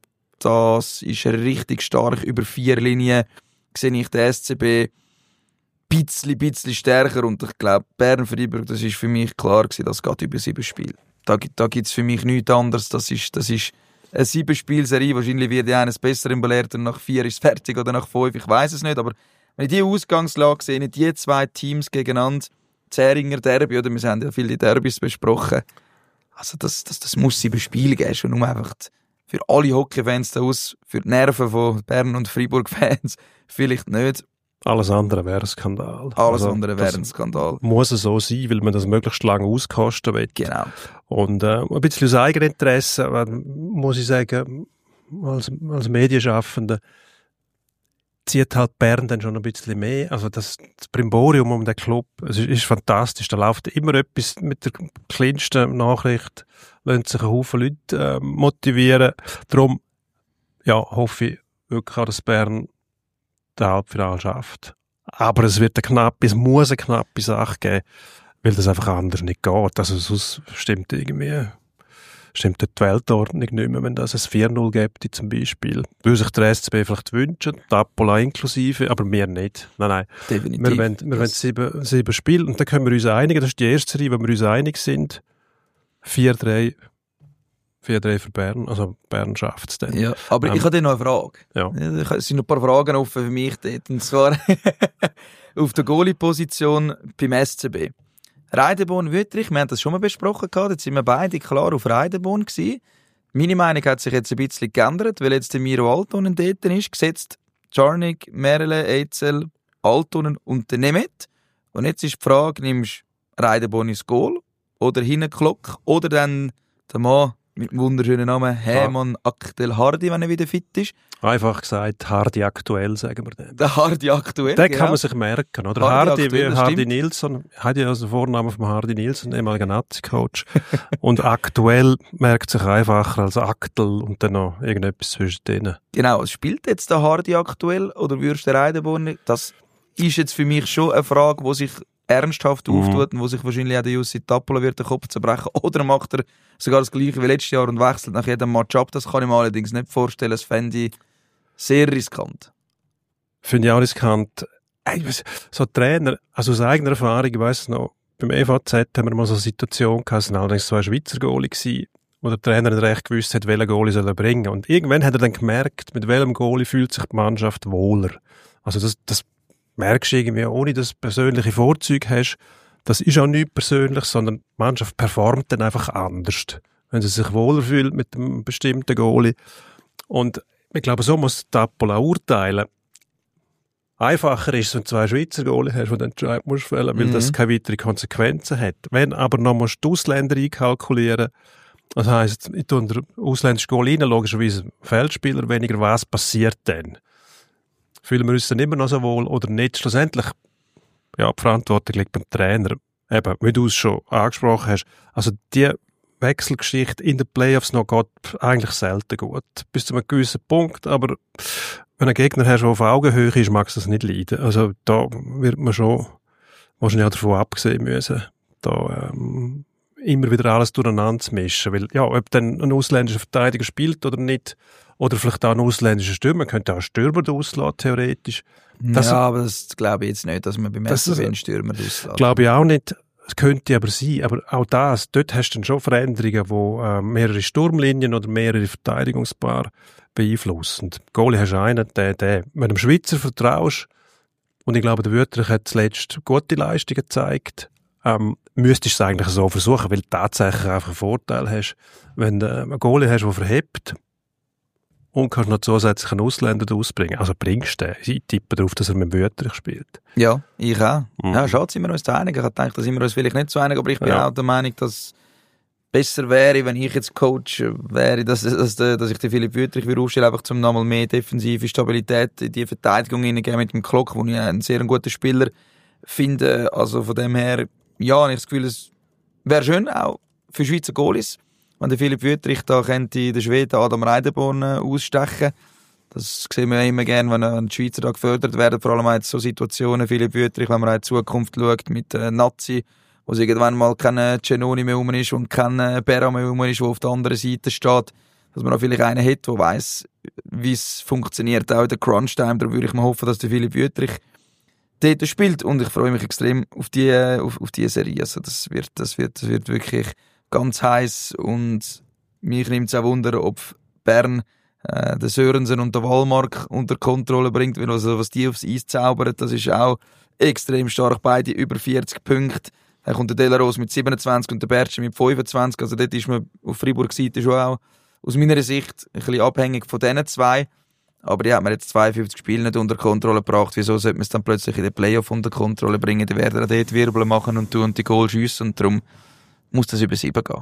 A: das ist richtig stark über vier Linien. Sehe ich den S C B ein bisschen, bisschen stärker und ich glaube, Bern-Freiburg, das ist für mich klar gewesen, das geht über sieben Spiele. Da, da gibt es für mich nichts anderes, das ist, das ist eine sieben-Spiel-Serie, wahrscheinlich wird ja eines besser belehrt und nach vier ist es fertig oder nach fünf, ich weiß es nicht, aber wenn ich die Ausgangslage sehe, die zwei Teams gegeneinander, Zähringer Derby, oder wir haben ja viele Derbys besprochen, also das, das, das muss sieben Spiele geben, schon um einfach für alle Hockey-Fans da aus, für die Nerven von Bern- und Freiburg-Fans vielleicht nicht.
B: Alles andere wäre ein Skandal.
A: Alles also, andere wäre ein Skandal.
B: Muss es so sein, weil man das möglichst lange auskosten will.
A: Genau.
B: Und äh, ein bisschen aus Eigeninteresse, äh, muss ich sagen, als, als Medienschaffender zieht halt Bern dann schon ein bisschen mehr. Also das, das Brimborium um den Club, es ist, ist fantastisch. Da läuft immer etwas mit der kleinsten Nachricht, lassen sich ein Haufen Leute äh, motivieren. Darum ja, hoffe ich wirklich auch, dass Bern den Halbfinale schafft. Aber es wird eine knappe, es muss eine knappe Sache geben, weil das einfach anders nicht geht. Also sonst stimmt irgendwie, stimmt die Weltordnung nicht mehr, wenn das ein vier null gibt zum Beispiel. Würde sich der S C B vielleicht wünschen, Tappola inklusive, aber wir nicht. Nein, nein.
A: Definitiv.
B: Wir wollen, wir wollen sieben, sieben Spiele und dann können wir uns einigen, das ist die erste Serie, wo wir uns einig sind. vier drei vier drei für Bern, also Bern schafft es dann.
A: Ja, aber ähm, ich habe dir noch eine Frage.
B: Ja.
A: Es sind noch ein paar Fragen offen für mich dort. Und zwar auf der Goalie-Position beim S C B. Reidenborn, Wüttrich, wir haben das schon mal besprochen, jetzt sind wir beide klar auf Reidenborn gewesen. Meine Meinung hat sich jetzt ein bisschen geändert, weil jetzt der Miro Altonen dort ist, gesetzt Czarnik, Merle, Eitzel, Altonen und der Nemeth. Und jetzt ist die Frage, nimmst du Reidenborn ins Goal oder hinten Glock oder dann der Mann mit dem wunderschönen Namen Häman Aktel Hardy, wenn er wieder fit ist.
B: Einfach gesagt, Hardy aktuell, sagen wir dem.
A: Der Hardy aktuell,
B: Den
A: genau.
B: kann man sich merken, oder?
A: Hardy,
B: Hardy
A: aktuell,
B: wie Hardy
A: stimmt.
B: Nilsson, hat ja also den Vornamen von Hardy Nilsson, ehemaliger Nazi-Coach. Und aktuell merkt sich einfacher als Aktel und dann noch irgendetwas zwischen denen.
A: Genau, spielt jetzt der Hardy aktuell oder würdest du Reidenborn? Das ist jetzt für mich schon eine Frage, die sich ernsthaft
B: Mhm.
A: auftut und wo sich wahrscheinlich auch der Jussi Tappola wird den Kopf zerbrechen. Oder macht er sogar das Gleiche wie letztes Jahr und wechselt nach jedem Match ab? Das kann ich mir allerdings nicht vorstellen. Das fände ich sehr riskant.
B: Finde ich auch riskant. Ey, was- So Trainer, also aus eigener Erfahrung, ich weiss noch, beim E V Z haben wir mal so eine Situation gehabt, es waren allerdings zwei Schweizer Goalie gewesen, wo der Trainer nicht recht gewusst hat, welchen Goalie soll er bringen. Und irgendwann hat er dann gemerkt, mit welchem Goalie fühlt sich die Mannschaft wohler. Also das, das merkst du irgendwie, ohne dass du persönliche Vorzüge hast. Das ist auch nichts Persönliches, sondern die Mannschaft performt dann einfach anders, wenn sie sich wohler fühlt mit einem bestimmten Goalie. Und ich glaube, so muss Tappola urteilen. Einfacher ist es, wenn du zwei Schweizer Goalie hast, die du entscheiden musst fällen, weil
A: Mhm.
B: das keine weiteren Konsequenzen hat. Wenn aber noch musst du die Ausländer einkalkulieren, das heisst, ich tue den ausländischen Goalie rein, logischerweise Feldspieler weniger, was passiert dann? Fühlen wir uns dann immer noch so wohl oder nicht? Schlussendlich, ja, die Verantwortung liegt beim Trainer. Eben, wie du es schon angesprochen hast, also die Wechselgeschichte in den Playoffs noch geht eigentlich selten gut. Bis zu einem gewissen Punkt, aber wenn du einen Gegner hast, der auf Augenhöhe ist, magst du das nicht leiden. Also da wird man schon wahrscheinlich auch davon abgesehen müssen, da ähm, immer wieder alles durcheinander zu mischen. Weil, ja, ob dann ein ausländischer Verteidiger spielt oder nicht, oder vielleicht auch ein ausländischer Stürmer, man könnte auch einen Stürmer auslassen, theoretisch. Das-
A: ja, aber das glaube ich jetzt nicht, dass man beim
B: Das
A: S C B
B: ist-
A: einen Stürmer auslässt.
B: Glaube ich auch nicht. Es könnte aber sein, aber auch das, dort hast du dann schon Veränderungen, wo äh, mehrere Sturmlinien oder mehrere Verteidigungspaare beeinflussen. Goalie hast du einen, der, der, wenn du dem Schweizer vertraust, und ich glaube, der Wüttrich hat zuletzt gute Leistungen gezeigt, ähm, müsstest du es eigentlich so versuchen, weil du tatsächlich einfach einen Vorteil hast. Wenn du einen Goalie hast, der verhebt, und kannst noch zusätzlich einen Ausländer ausbringen. Also bringst du den. Ich tippe darauf, dass er mit dem Wüttrich spielt.
A: Ja, ich auch.
B: Mhm.
A: Ja, schade, sind wir uns da einig. Ich dachte, da sind wir uns vielleicht nicht so einig, aber ich bin
B: Ja.
A: auch der Meinung, dass es besser wäre, wenn ich jetzt Coach wäre, dass, dass, dass ich den Philipp Wüttrich wieder aufstelle, einfach zum nochmal mehr defensive Stabilität in die Verteidigung hineingeben mit dem Klock, wo ich einen sehr guten Spieler finde. Also von dem her, ja, habe ich das Gefühl, es wäre schön, auch für Schweizer Goalies, wenn der Philipp Wüttrich da könnte in der Schweden Adam Reidenborn ausstechen. Das sehen wir ja immer gerne, wenn die Schweizer da gefördert werden, vor allem auch jetzt so Situationen, Philipp Wüttrich, wenn man auch in die Zukunft schaut mit äh, Nazi, wo es irgendwann mal kein Genoni mehr rum ist und kein äh, Berra mehr rum ist, der auf der anderen Seite steht, dass man auch vielleicht einen hat, der weiss, wie es funktioniert, auch in der Crunch-Time. Da würde ich mal hoffen, dass der Philipp Wüttrich dort spielt und ich freue mich extrem auf die, auf, auf die Serie. Also das wird, das wird, das wird wirklich ganz heiß und mich nimmt es auch Wunder, ob Bern äh, den Sörensen und den Wallmark unter Kontrolle bringt, weil also, was die aufs Eis zaubern, das ist auch extrem stark, beide über vierzig Punkte. Dann kommt der Delaros mit siebenundzwanzig und der Bertschi mit fünfundzwanzig, also dort ist man auf Freiburg-Seite schon auch aus meiner Sicht ein bisschen abhängig von diesen zwei. Aber die hat man jetzt zweiundfünfzig Spiele nicht unter Kontrolle gebracht. Wieso sollte man es dann plötzlich in den Playoff unter Kontrolle bringen? Die werden auch dort Wirbel machen und tun und die Goal schiessen und darum muss das über sieben gehen.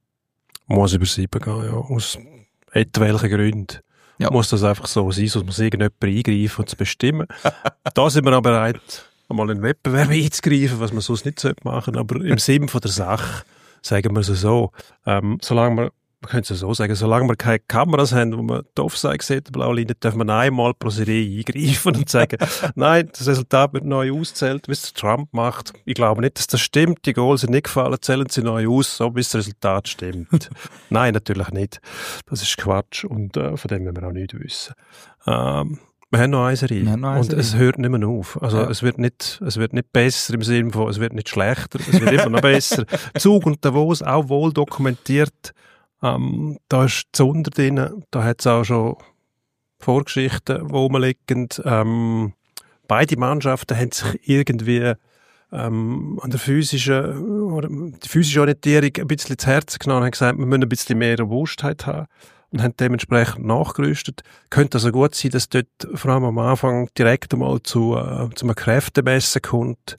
B: Muss über sieben gehen, ja. Aus etwelchen Gründen.
A: Ja.
B: Muss das einfach so sein, so muss irgendjemand eingreifen und zu bestimmen. Da sind wir auch bereit, einmal in den Wettbewerb einzugreifen, was man sonst nicht machen sollte. Aber im Sinne von der Sache, sagen wir es so, ähm, solange wir, man könnte es so sagen, solange wir keine Kameras haben, wo man die Offside sieht, die blaue Linie, darf man einmal pro Serie eingreifen und sagen, nein, das Resultat wird neu ausgezählt, wie es Trump macht. Ich glaube nicht, dass das stimmt. Die Goals sind nicht gefallen, zählen sie neu aus, so bis das Resultat stimmt. Nein, natürlich nicht. Das ist Quatsch und äh, von dem müssen wir auch nichts wissen. Ähm, wir haben noch eine Serie
A: Wir haben noch eine
B: und
A: Serie.
B: es hört nicht mehr auf. Also
A: Ja.
B: es wird nicht, es wird nicht besser im Sinne von, es wird nicht schlechter, es wird immer noch besser. Zug und Davos auch wohl dokumentiert. Ähm, da ist Zunder drin, da hat es auch schon Vorgeschichten, wo rumliegen. Ähm, beide Mannschaften haben sich irgendwie ähm, an der physischen, oder die physische Orientierung ein bisschen zu Herzen genommen und haben gesagt, wir müssen ein bisschen mehr Robustheit haben und haben dementsprechend nachgerüstet. Könnte also gut sein, dass dort vor allem am Anfang direkt einmal zu, äh, zu einem Kräftemessen kommt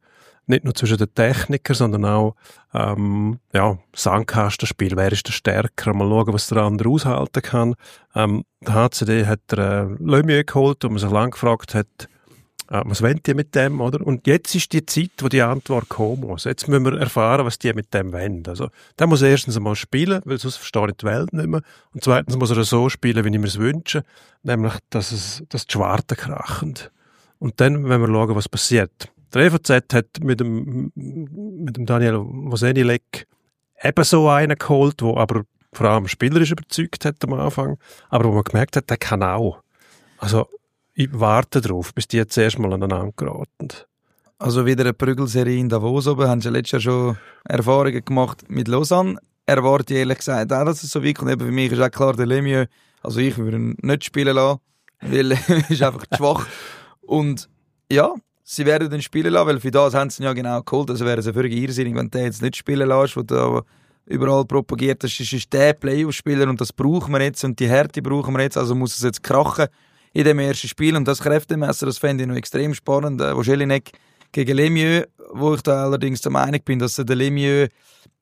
B: nicht nur zwischen den Technikern, sondern auch ähm, ja, Sandkastenspiel, wer ist der Stärker, mal schauen, was der andere aushalten kann. Ähm, der H C D hat äh, Lemieux geholt, und man sich lange gefragt hat, äh, was wollen die mit dem, oder? Und jetzt ist die Zeit, wo die Antwort kommen muss. Jetzt müssen wir erfahren, was die mit dem wollen. Also, der muss erstens einmal spielen, weil sonst verstehe ich die Welt nicht mehr. Und zweitens muss er so spielen, wie ich mir es wünsche, nämlich, dass, es, dass die Schwarten krachen. Und dann wollen wir schauen, was passiert. Der E V Z hat mit dem, mit dem Daniel Wosenilek ebenso einen geholt, der aber vor allem spielerisch überzeugt hat am Anfang, aber wo man gemerkt hat, der kann auch. Also ich warte darauf, bis die jetzt erst mal aneinander geraten.
A: Also wieder eine Prügelserie in Davos oben, haben sie letztes Jahr schon Erfahrungen gemacht mit Lausanne. Erwarte ich ehrlich gesagt auch, dass es so weit kommt. Eben für mich ist auch klar, der Lemieux, also ich würde ihn nicht spielen lassen, weil er ist einfach zu schwach. Und ja, sie werden ihn spielen lassen, weil für das haben sie ihn ja genau geholt. Also wäre es ja völlig irrsinnig, wenn du jetzt nicht spielen lässt, wo du aber überall propagiert hast, ist, ist der Playoff-Spieler und das brauchen wir jetzt und die Härte brauchen wir jetzt, also muss es jetzt krachen in dem ersten Spiel. Und das Kräftemesser, das fände ich noch extrem spannend. Äh, wo Jelinek gegen Lemieux, wo ich da allerdings der Meinung bin, dass der Lemieux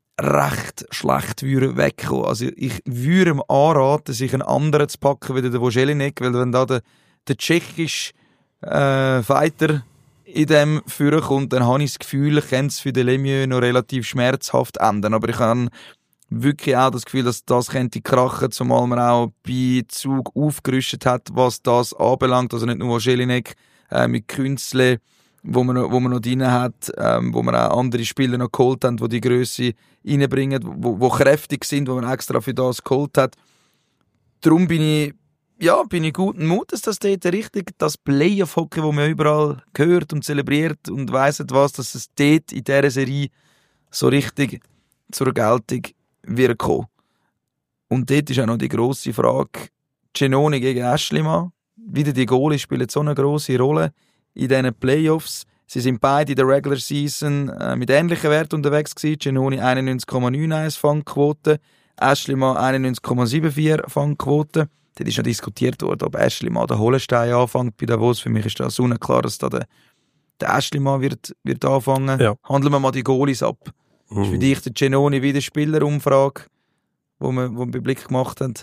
A: recht schlecht würde wegkommen. Also ich würde ihm anraten, sich einen anderen zu packen, wie der Jelinek, weil wenn da der, der tschechische äh, Fighter in dem Führer kommt, dann habe ich das Gefühl, ich könnte es für den Lemieux noch relativ schmerzhaft enden. Aber ich habe wirklich auch das Gefühl, dass das könnte krachen, zumal man auch bei Zug aufgerüstet hat, was das anbelangt. Also nicht nur Jelinek äh, mit Künzle, wo man noch, wo man noch drin hat, ähm, wo man auch andere Spieler noch geholt haben, die die Grösse reinbringen, wo, wo kräftig sind, wo man extra für das geholt hat. Darum bin ich Ja, bin ich guten Mutes, dass dort richtig das Playoff-Hockey, das man überall hört und zelebriert und weiss was, dass es dort in dieser Serie so richtig zur Geltung wird kommen. Und dort ist auch noch die grosse Frage, Genoni gegen Aeschlimann. Wieder die Goalies spielen so eine grosse Rolle in diesen Playoffs. Sie sind beide in der Regular Season äh, mit ähnlichen Werten unterwegs gewesen. Genoni einundneunzig Komma neunundneunzig Fangquote, Aeschlimann einundneunzig Komma vierundsiebzig Fangquote. Dort ist noch diskutiert worden, ob Aeschlimann den Holenstein anfängt bei Davos. Für mich ist das unklar, dass da der, der Aeschlimann wird, wird anfangen.
B: Ja.
A: Handeln wir mal die Goalies ab.
B: Mhm.
A: Das ist für dich der Genoni wieder Spielerumfrage, die wir, wo wir bei Blick gemacht haben.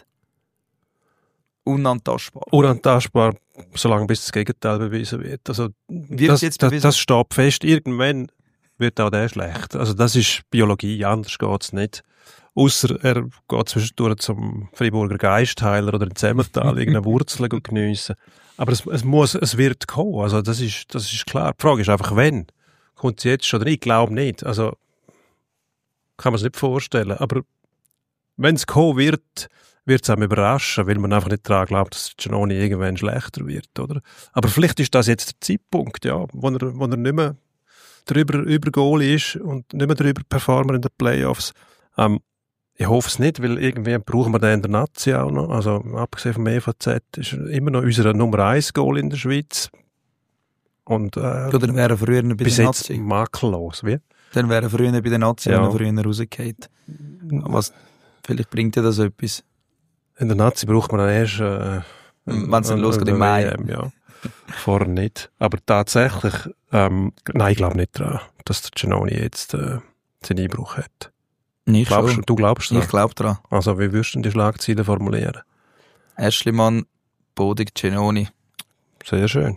A: Unantastbar.
B: Unantastbar, solange bis das Gegenteil bewiesen wird. Also,
A: wird
B: das,
A: jetzt
B: das,
A: bewiesen?
B: das steht fest. Irgendwann wird auch der schlecht. Also das ist Biologie, anders geht es nicht. Ausser er geht zwischendurch zum Freiburger Geistheiler oder in Zemmertal irgendeine Wurzel geniessen. Aber es, es muss, es wird kommen. Also das ist, das ist klar. Die Frage ist einfach, wenn. Kommt es jetzt schon oder nicht? Ich glaube nicht. Also kann man es nicht vorstellen. Aber wenn es kommen wird, wird es einem überraschen, weil man einfach nicht daran glaubt, dass Genoni irgendwann schlechter wird, oder? Aber vielleicht ist das jetzt der Zeitpunkt, ja, wo er, wo er nicht mehr drüber, über Goalie ist und nicht mehr drüber Performer in den Playoffs. Ähm, ich hoffe es nicht, weil irgendwie brauchen wir den in der Nazi auch noch. Also, abgesehen vom E V Z ist er immer noch unser Nummer eins Goal in der Schweiz. Und, äh,
A: Oder dann wäre er früher bei
B: bis
A: der
B: jetzt
A: Nazi.
B: makellos, wie?
A: Dann wäre er früher bei der Nazi,
B: Ja.
A: wenn er früher rausgefallen. Was, vielleicht bringt dir das etwas.
B: In der Nazi braucht man dann erst, äh,
A: Wenn es dann losgeht im Mai.
B: W M, ja. Vorher nicht. Aber tatsächlich, ähm, nein, ich glaube nicht daran, dass der Genoni jetzt äh, seinen Einbruch hat.
A: Ich
B: Glaubst,
A: schon.
B: du glaubst daran?
A: Ich glaube daran.
B: Also, wie würdest du die Schlagzeilen formulieren?
A: Aeschlimann, Bodig, Genoni.
B: Sehr schön.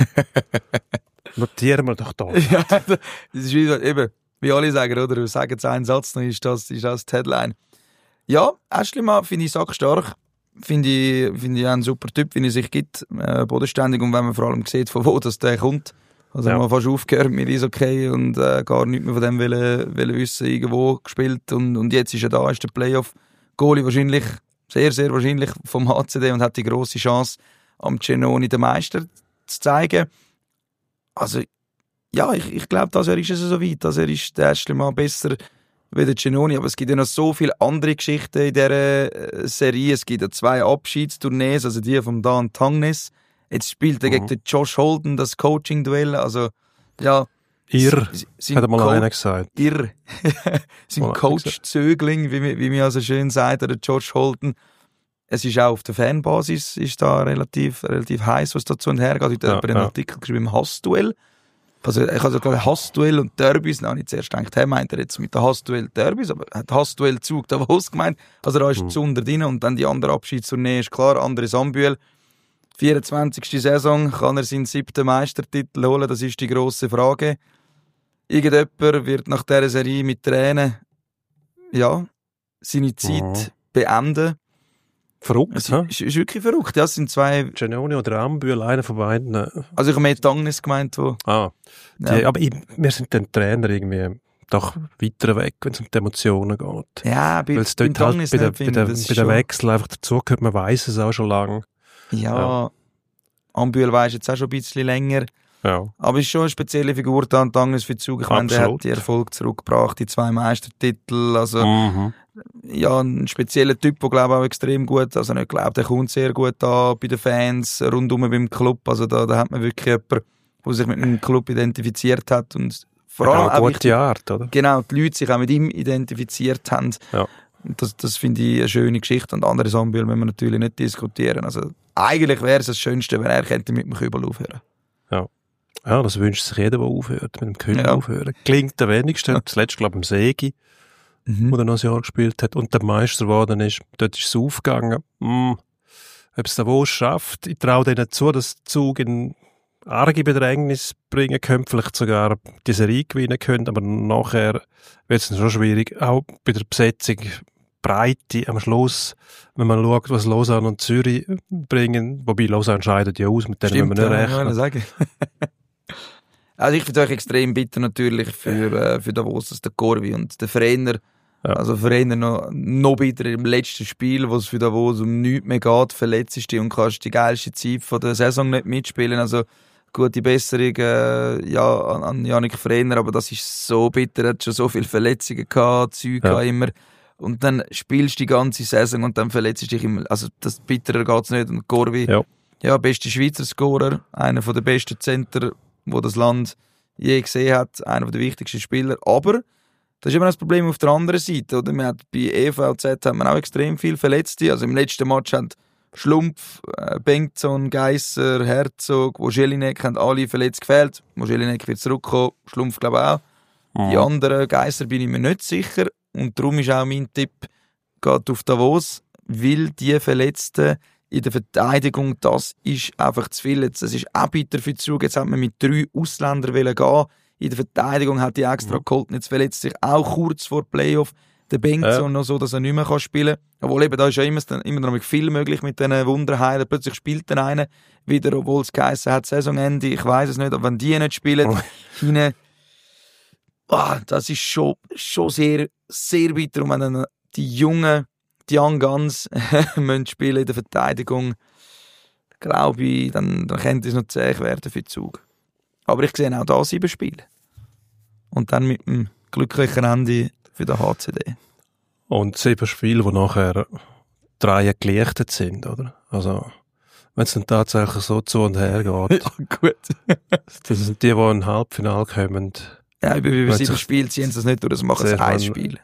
B: Notieren wir doch da.
A: Ja, das ist wieder, eben, wie alle sagen, oder? Wir sagen jetzt einen Satz, dann ist das, ist das die Headline. Ja, Aeschlimann finde ich sackstark. Finde ich, finde ich auch ein super Typ, wie er sich gibt. Äh, bodenständig und wenn man vor allem sieht, von wo das der kommt. Also
B: Ja.
A: man fast aufgehört mit Eishockey und äh, gar nichts mehr von dem wollen, wollen wissen, irgendwo gespielt. Und, und jetzt ist er da, ist der Playoff-Goalie wahrscheinlich, sehr, sehr wahrscheinlich vom H C D und hat die grosse Chance, am Genoni den Meister zu zeigen. Also, ja, ich, ich glaube, das ist es so weit. Also, er ist der erste Mal besser wie der Genoni. Aber es gibt ja noch so viele andere Geschichten in dieser Serie. Es gibt ja zwei Abschiedstournees, also die von Dan Tangnes. Jetzt spielt er
B: Mhm.
A: gegen den Josh Holden das Coaching-Duell. Also, ja.
B: Irr,
A: s- sind
B: hat mal
A: Co-
B: einer gesagt.
A: Irr. Sein
B: Mal
A: Coach-Zögling, wie, mi- wie mir also schön sagt, der Josh Holden. Es ist auch auf der Fanbasis ist da relativ, relativ heiß, was dazu und her geht. Ich habe
B: Ja,
A: einen
B: ja.
A: Artikel geschrieben im Hassduell. Also ich habe sogar Hassduell und Derbys, da habe ich zuerst gedacht, hey, meint er jetzt mit der Hassduell Derbys, aber er hat Hassduell Zug Davos gemeint, also da ist mhm. Zunder drin und dann die andere Abschiedstournee ist klar, andere Sambüel. vierundzwanzigste Saison, kann er seinen siebten Meistertitel holen, das ist die grosse Frage. Irgendjemand wird nach dieser Serie mit Tränen ja, seine Zeit mhm. beenden.
B: Verrückt,
A: es ist, ist wirklich verrückt. Ja, es sind zwei...
B: Giannoni oder Ambühl, einer von beiden.
A: Also ich habe mehr Tangnes gemeint. Wo,
B: ah, die, ja. Aber ich, wir sind den Trainer irgendwie doch weiter weg, wenn es um die Emotionen geht.
A: Ja, bei,
B: Weil es dort halt bei, der, bei, der, bei der Wechsel einfach dazugehört, man weiss es auch schon lange.
A: Ja, ja. Ambühl weiss jetzt auch schon ein bisschen länger.
B: Ja.
A: Aber es ist schon eine spezielle Figur, da Tangnes für Zug. Ich meine, der hat die Erfolg zurückgebracht, die zwei Meistertitel. Also,
B: mhm.
A: ja, ein spezieller Typ, der glaube ich auch extrem gut, also nicht glaubt, der kommt sehr gut an bei den Fans, rundum beim Club. Also da, da hat man wirklich jemanden, der sich mit einem Club identifiziert hat und vor allem
B: eine gute wichtig, Art, oder?
A: Genau, die Leute sich auch mit ihm identifiziert haben.
B: Ja.
A: Das, das finde ich eine schöne Geschichte. Und andere Sambühl müssen wir natürlich nicht diskutieren. Also eigentlich wäre es das Schönste, wenn er könnte mit dem Kübel aufhören.
B: Ja. Ja, das wünscht sich jeder, der aufhört, mit dem Kübel
A: ja.
B: aufhören. Klingt der wenigste. Ja. Zuletzt, glaube ich, im Segi, mhm. wo er noch ein Jahr gespielt hat und der Meister geworden ist. Dort ist es aufgegangen. Hm. Ob es da wo schafft, ich traue denen zu, dass der Zug in arge Bedrängnis bringen können, vielleicht sogar die Serie gewinnen können, aber nachher wird es schon schwierig. Auch bei der Besetzung Breite am Schluss, wenn man schaut, was Lausanne und Zürich bringen, wobei Lausanne scheidet ja aus, mit denen müssen wir nicht
A: ja,
B: rechnen.
A: Sagen. Also ich finde es euch extrem bitter natürlich für, äh, für Davos, dass der Corvi und der Vereiner, ja. also Vereiner noch, noch bitter im letzten Spiel, wo es für Davos um nichts mehr geht, verletzt ist und kannst die geilste Zeit von der Saison nicht mitspielen, also gute Besserung äh, ja, an, an Jannik Frehner, aber das ist so bitter, er hat schon so viele Verletzungen gehabt, Zeug ja. immer. Und dann spielst du die ganze Saison und dann verletzt du dich immer. Also das bitterer geht es nicht. Und Corvi,
B: ja,
A: ja beste Schweizer Scorer, einer der besten Center, wo das Land je gesehen hat, einer der wichtigsten Spieler. Aber das ist immer das Problem auf der anderen Seite. Oder? Man hat bei E V Z hat man auch extrem viel Verletzte. Also im letzten Match haben Schlumpf, äh, Bengtson, Geisser, Herzog, Jelinek haben alle verletzt gefehlt. Jelinek wird zurückkommen, Schlumpf glaube ich auch. Mhm. Die anderen, Geisser, bin ich mir nicht sicher. Und darum ist auch mein Tipp, geht auf Davos, weil die Verletzten in der Verteidigung, das ist einfach zu viel. Jetzt, das ist auch bitter für die Zug. Jetzt hat man mit drei Ausländern gehen. In der Verteidigung hat die extra mhm. geholt. Jetzt verletzt sich auch kurz vor Playoff der Bengtson ja. noch so, dass er nicht mehr spielen kann. Obwohl eben, da ist ja immer, immer noch viel möglich mit diesen Wunderheilen. Plötzlich spielt der eine wieder, obwohl es geheißen hat, Saisonende. Ich weiss es nicht, aber wenn die nicht spielen, oh. hinein, oh, das ist schon, schon sehr, sehr bitter. Und wenn dann die Jungen, die Young Guns müssen spielen in der Verteidigung, glaube ich, dann, dann könnte es noch zäh werden für den Zug. Aber ich sehe auch da sieben Spiele. Und dann mit dem glücklichen Ende für den H C D.
B: Und sieben Spiele, die nachher drei gelichtet sind, oder? Also, wenn es dann tatsächlich so zu und her geht.
A: Ja, gut.
B: Das sind die, die in Halbfinale kommen.
A: Ja, über, über sieben Spiele ziehen sie das nicht durch, das machen sie ein Spiel.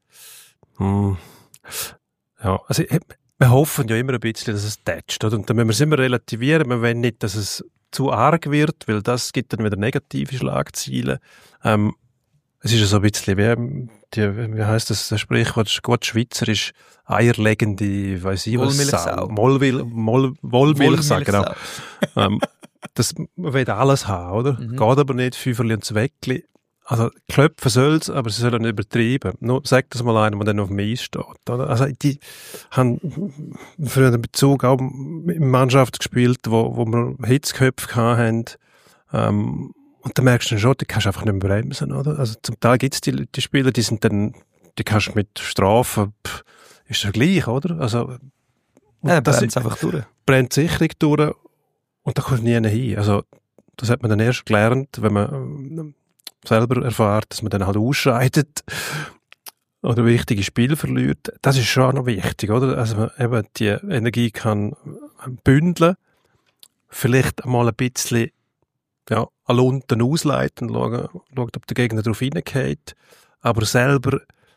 B: Hm. Ja, also wir hoffen ja immer ein bisschen, dass es tätscht, oder? Und dann müssen wir es immer relativieren, wir wollen nicht, dass es zu arg wird, weil das gibt dann wieder negative Schlagzeilen. Ähm, es ist ja so ein bisschen wie, die, wie heisst das, das Sprichwort, gut schweizerisch, eierlegende, weiss ich was,
A: Wollmilchsau.
B: Mollmil, Moll, Wollmilchsau, genau. ähm, das, man will alles haben, oder? Mhm. Geht aber nicht, Fünferli und Zweckli. Also, klopfen soll's, aber sie sollen nicht übertreiben. Nur, sag das mal einem, der dann auf dem Eis steht, oder? Also, die haben früher einen Bezug auch in Mannschaft gespielt, wo, wo wir Hitzköpfe hatten, ähm, und da merkst du dann schon, die kannst du einfach nicht mehr bremsen, oder? Also, zum Teil gibt's die, die Spieler, die sind dann, die kannst du mit Strafen, pff, ist ja gleich, oder? Also,
A: ja, das brennt einfach durch.
B: Brennt sicher durch, und da kommt nie einer hin. Also, das hat man dann erst gelernt, wenn man, selber erfährt, dass man dann halt ausscheidet oder wichtige Spiele verliert. Das ist schon noch wichtig, oder? Also man eben die Energie kann bündeln, vielleicht einmal ein bisschen ja, an unten ausleiten, schauen, schauen, ob der Gegner darauf hineingeht, aber selber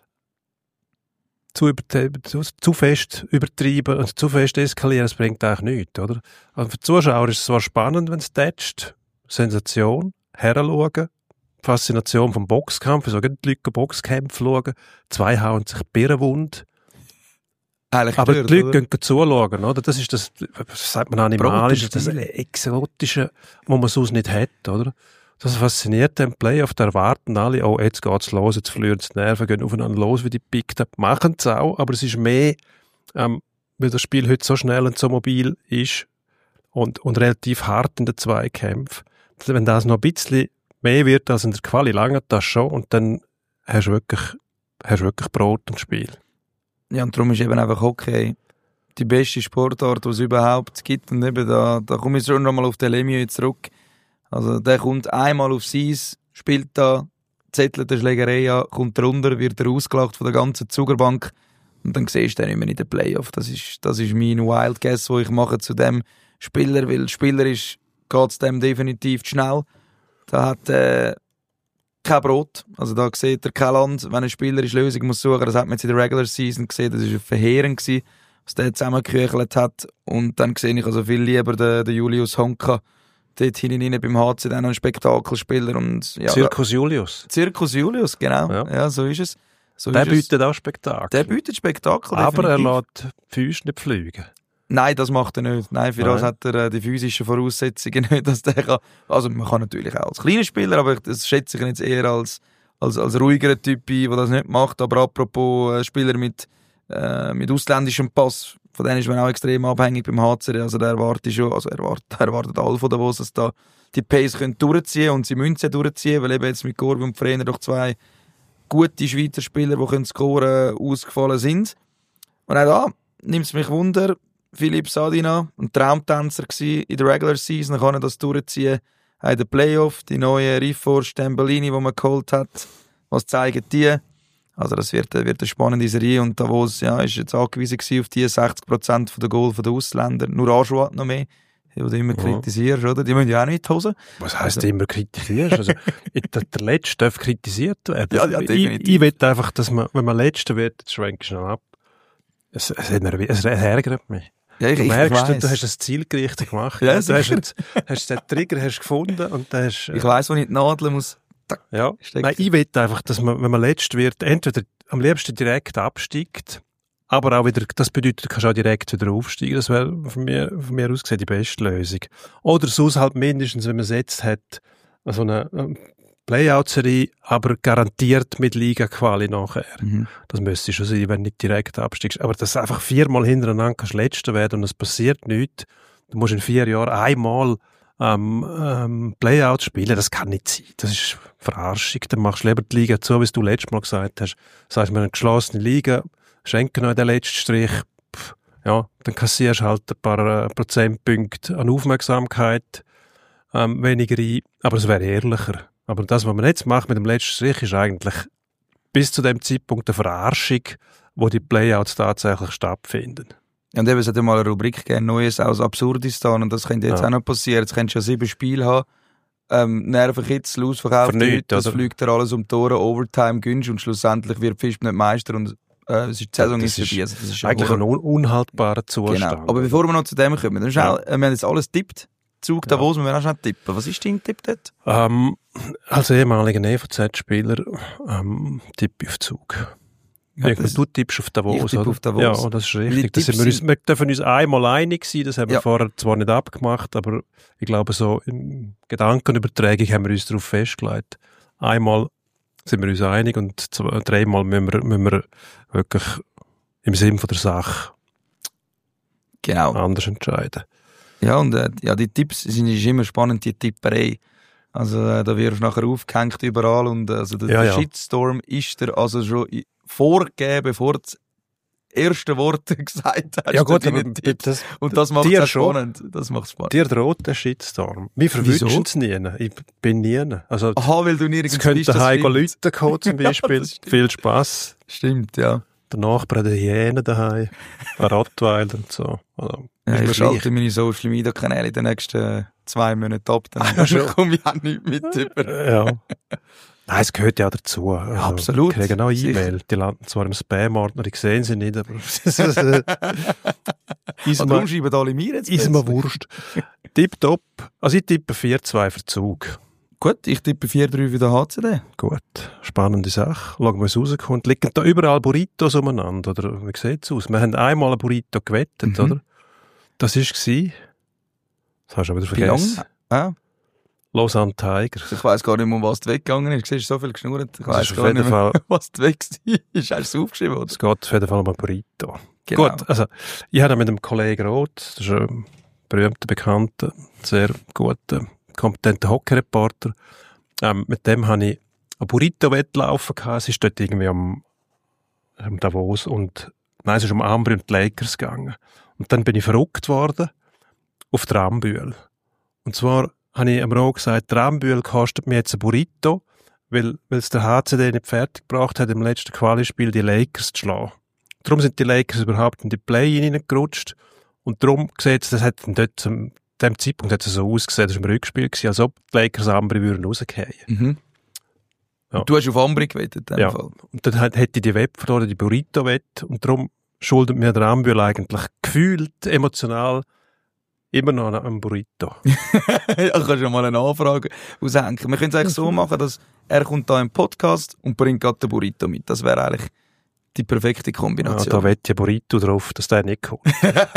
B: zu, zu, zu fest übertreiben und zu fest eskalieren, das bringt eigentlich nichts, oder? Also für die Zuschauer ist es zwar spannend, wenn es tätscht, Sensation, heranschauen. Faszination vom Boxkampf, so gehen die Leute Boxkämpfe schauen. Zwei hauen sich birrenwund.
A: Eigentlich
B: Aber
A: dort,
B: die Leute
A: oder?
B: gehen zuschauen, oder? Das ist das, was sagt man animalisch, das Exotische, was man sonst nicht hat, oder? Das fasziniert den Playoff, da erwarten alle, oh, jetzt geht's los, jetzt verlieren die Nerven, gehen aufeinander los, wie die Picked up, machen es auch, aber es ist mehr, ähm, weil das Spiel heute so schnell und so mobil ist und, und relativ hart in den Zweikämpfen. Wenn das noch ein bisschen mehr wird als in der Quali, lange das schon, und dann hast du wirklich, hast du wirklich Brot im Spiel.
A: Ja, und darum ist eben einfach Hockey die beste Sportart, die es überhaupt gibt. Und eben da, da komme ich schon noch mal auf den Lemieux zurück. Also der kommt einmal aufs Eis, spielt da, zettelt eine Schlägerei an, kommt runter, wird er ausgelacht von der ganzen Zugerbank und dann siehst du den nicht mehr in den Playoff. Das ist, das ist mein Wild Guess, den ich mache zu dem Spieler, weil Spieler ist, geht es dem definitiv zu schnell. Da hat äh, kein Brot, also da sieht er kein Land, wenn ein Spieler eine Lösung muss suchen, das hat man jetzt in der Regular Season gesehen, das war verheerend gewesen, was der zusammengeküchelt hat, und dann sehe ich also viel lieber den, den Julius Honka dort hinten beim H C, dann ein Spektakelspieler. Und, ja,
B: Zirkus Julius.
A: Zirkus Julius, genau. Ja, ja so ist es. So
B: der
A: ist
B: bietet
A: es.
B: auch Spektakel.
A: Der bietet Spektakel,
B: aber
A: definitiv.
B: er lässt die Füße nicht fliegen.
A: Nein, das macht er nicht. Nein, für
B: Nein.
A: das hat er äh, die physischen Voraussetzungen nicht, dass der kann. Also man kann natürlich auch als kleiner Spieler, aber das schätze ich ihn jetzt eher als, als, als ruhigerer Typ ein, der das nicht macht. Aber apropos äh, Spieler mit, äh, mit ausländischem Pass, von denen ist man auch extrem abhängig beim H C. Also der erwartet schon, also erwartet, erwartet alle von Davos, dass da die Pace können durchziehen und sie müssen sie durchziehen, weil eben jetzt mit Corby und Frener doch zwei gute Schweizer Spieler, die können scoren, ausgefallen sind. Und auch da nimmt es mich Wunder, Philipp Sadina, ein Traumtänzer gewesen in der Regular Season, kann er das durchziehen auch in den Playoff, die neue Riffors Stembellini, die man geholt hat, was zeigen die? Also das wird, wird eine spannende Serie, und Davos ja, ist jetzt angewiesen gewesen auf die sechzig Prozent der Goal der Ausländer, nur Aarschau hat noch mehr, die du immer
B: ja.
A: kritisierst, oder? Die müssen ja auch nicht in die Hose.
B: Was heisst
A: also,
B: du immer kritisierst? Also, der, der Letzte darf kritisiert werden.
A: Ja, ja, definitiv.
B: Ich, ich will einfach, dass man, wenn man Letzter wird, jetzt schwenke ich schnell ab. Es, es, es ärgert mich.
A: Ja, ich,
B: du
A: ich
B: merkst,
A: weiss.
B: du hast das zielgerichtet gemacht.
A: Ja,
B: du hast, jetzt, hast den Trigger hast gefunden und dann hast,
A: ich weiss, wo ich die Nadel muss.
B: Ja. Nein, ich will einfach, dass man, wenn man Letzter wird, entweder am liebsten direkt absteigt, aber auch wieder, das bedeutet, du kannst auch direkt wieder aufsteigen. Das wäre von mir, von mir aus gesehen die beste Lösung. Oder sonst halt mindestens, wenn man es jetzt hat, so eine Playout-Serie, aber garantiert mit Liga-Quali nachher. Mhm. Das müsste schon sein, wenn du nicht direkt absteigst. Aber dass einfach viermal hintereinander kannst Letzter werden und es passiert nichts, du musst in vier Jahren einmal ähm, ähm, Playout spielen, das kann nicht sein. Das ist Verarschung. Dann machst du lieber die Liga zu, wie du letztes Mal gesagt hast. Das heisst, wir haben eine geschlossene Liga, schenken noch den letzten Strich, pff, ja, dann kassierst du halt ein paar äh, Prozentpunkte an Aufmerksamkeit ähm, weniger ein, aber es wäre ehrlicher. Aber das, was man jetzt macht mit dem letzten Strich, ist eigentlich bis zu dem Zeitpunkt eine Verarschung, wo die Playouts tatsächlich stattfinden.
A: Und eben, es hat ja mal eine Rubrik gegeben, Neues aus Absurdistan, und das könnte jetzt ja auch noch passieren. Jetzt könntest du ja sieben Spiele haben, ähm, Nervenkitzel, ausverkauft,
B: nicht,
A: das
B: oder?
A: fliegt dir alles um die Ohren, Overtime günstig, und schlussendlich wird Fisch nicht Meister und äh, es ist, die Saison
B: das
A: ist vorbei.
B: ist
A: Also, das ist
B: eigentlich ein un- unhaltbarer Zustand.
A: Genau. Aber bevor wir noch zu dem kommen, dann schnell,
B: Ja.
A: äh, wir haben jetzt alles tippt. Zug
B: Ja.
A: Davos, wir werden auch schnell tippen. Was ist dein Tipp dort?
B: Ähm, als ehemaliger E V Z-Spieler ähm, tippe ich auf Zug.
A: Ja,
B: Ja,
A: das-
B: du tippst auf Davos,
A: ich tippe
B: oder?
A: auf Davos.
B: Ja, das ist
A: Weil die
B: richtig. Das sind wir,
A: Tipps
B: uns, wir dürfen uns einmal einig sein, das haben wir
A: Ja.
B: vorher zwar nicht abgemacht, aber ich glaube, so in Gedankenübertragung haben wir uns darauf festgelegt. Einmal sind wir uns einig und zwei, dreimal müssen wir, müssen wir wirklich im Sinn von der Sache
A: Genau.
B: anders entscheiden.
A: Ja, und äh, ja, die Tipps sind ist immer spannend, die Tipperei. Also äh, da wirst du nachher aufgehängt überall, und äh, also der,
B: Ja,
A: der
B: ja.
A: Shitstorm ist dir also schon i- vorgegeben, bevor du das erste Wort gesagt hast.
B: Ja gut,
A: zu deinen
B: aber
A: Tipps.
B: das,
A: Und das macht
B: dir
A: es
B: schon.
A: spannend. Das macht spannend.
B: dir droht der Shitstorm. Wir
A: Wieso?
B: verwünschen es nie. Ich bin nie. Also,
A: Aha, weil du
B: es
A: nirgends
B: könnte
A: bist, das
B: daheim
A: stimmt.
B: Leute kommen zum
A: Ja,
B: Beispiel.
A: das stimmt.
B: Viel Spass.
A: Stimmt, ja.
B: Der Nachbar hat eine Hyäne daheim, ein Rottweiler und so. Also,
A: ja
B: ist mir
A: ich schalte
B: gleich.
A: meine Social Media Kanäle in den nächsten zwei Monaten ab. Dann
B: Ah, schon.
A: komme ich auch nicht mit über.
B: Ja. Nein, es gehört ja dazu. Also,
A: absolut.
B: Wir kriegen auch
A: Sicher.
B: E-Mail. Die landen zwar im Spam-Ordner, ich sehe sie nicht, aber ist
A: Und
B: mir,
A: darum schreiben alle mir jetzt.
B: ist mir Wurscht. Tipptopp. Also ich tippe vier zwei für Zug.
A: Gut, ich tippe vier drei für den H C D.
B: Gut, spannende Sache. Schauen wir, was rauskommt. Liegen da überall Burritos umeinander, oder wie sieht es aus? Wir haben einmal ein Burrito gewettet, mhm. oder? Das war es. Das hast du aber wieder vergessen.
A: Wie lange? Ah.
B: Lausanne Tigers.
A: Ich weiss gar nicht mehr, um was du weggegangen ist. Du siehst so viel geschnurrt. Ich weiss gar
B: nicht mehr,
A: Fall, was du weg war. Hast du es aufgeschrieben, oder?
B: Es geht auf jeden Fall um ein Burrito.
A: Genau.
B: Gut, also, ich hatte mit dem Kollegen Roth, das ist ein berühmter, bekannter, sehr guter, kompetenter Hockey-Reporter. Ähm, mit dem hatte ich einen Burrito-Wettlauf gehabt. Es ist dort irgendwie am, am Davos und, nein, es ist um Ambri und die Lakers gegangen. Und dann bin ich verrückt worden auf die Rambühl. Und zwar habe ich am Roth gesagt, die Rambühl kostet mir jetzt ein Burrito, weil, weil es der H C D nicht fertig gebracht hat, im letzten Quali-Spiel die Lakers zu schlagen. Darum sind die Lakers überhaupt in die Play-In hineingerutscht. Und darum sieht es, das hat dann dort zum dem Zeitpunkt hat es so ausgesehen, das war im Rückspiel, als ob die Lakers Ambri würden rausgehen.
A: Mhm.
B: Ja.
A: Du hast auf Ambri gewettet, in dem
B: ja.
A: Fall.
B: Und dann hätte ich die Wett verloren, die Burrito-Wett. Und darum schuldet mir der Rambühl eigentlich gefühlt, emotional, immer noch einen Burrito.
A: Ja, kannst du mal eine Anfrage aushängen. Wir können es eigentlich so machen, dass er kommt da im Podcast und bringt gerade den Burrito mit. Das wäre eigentlich die perfekte Kombination.
B: Ja, da wette ich Burrito drauf, dass der nicht kommt.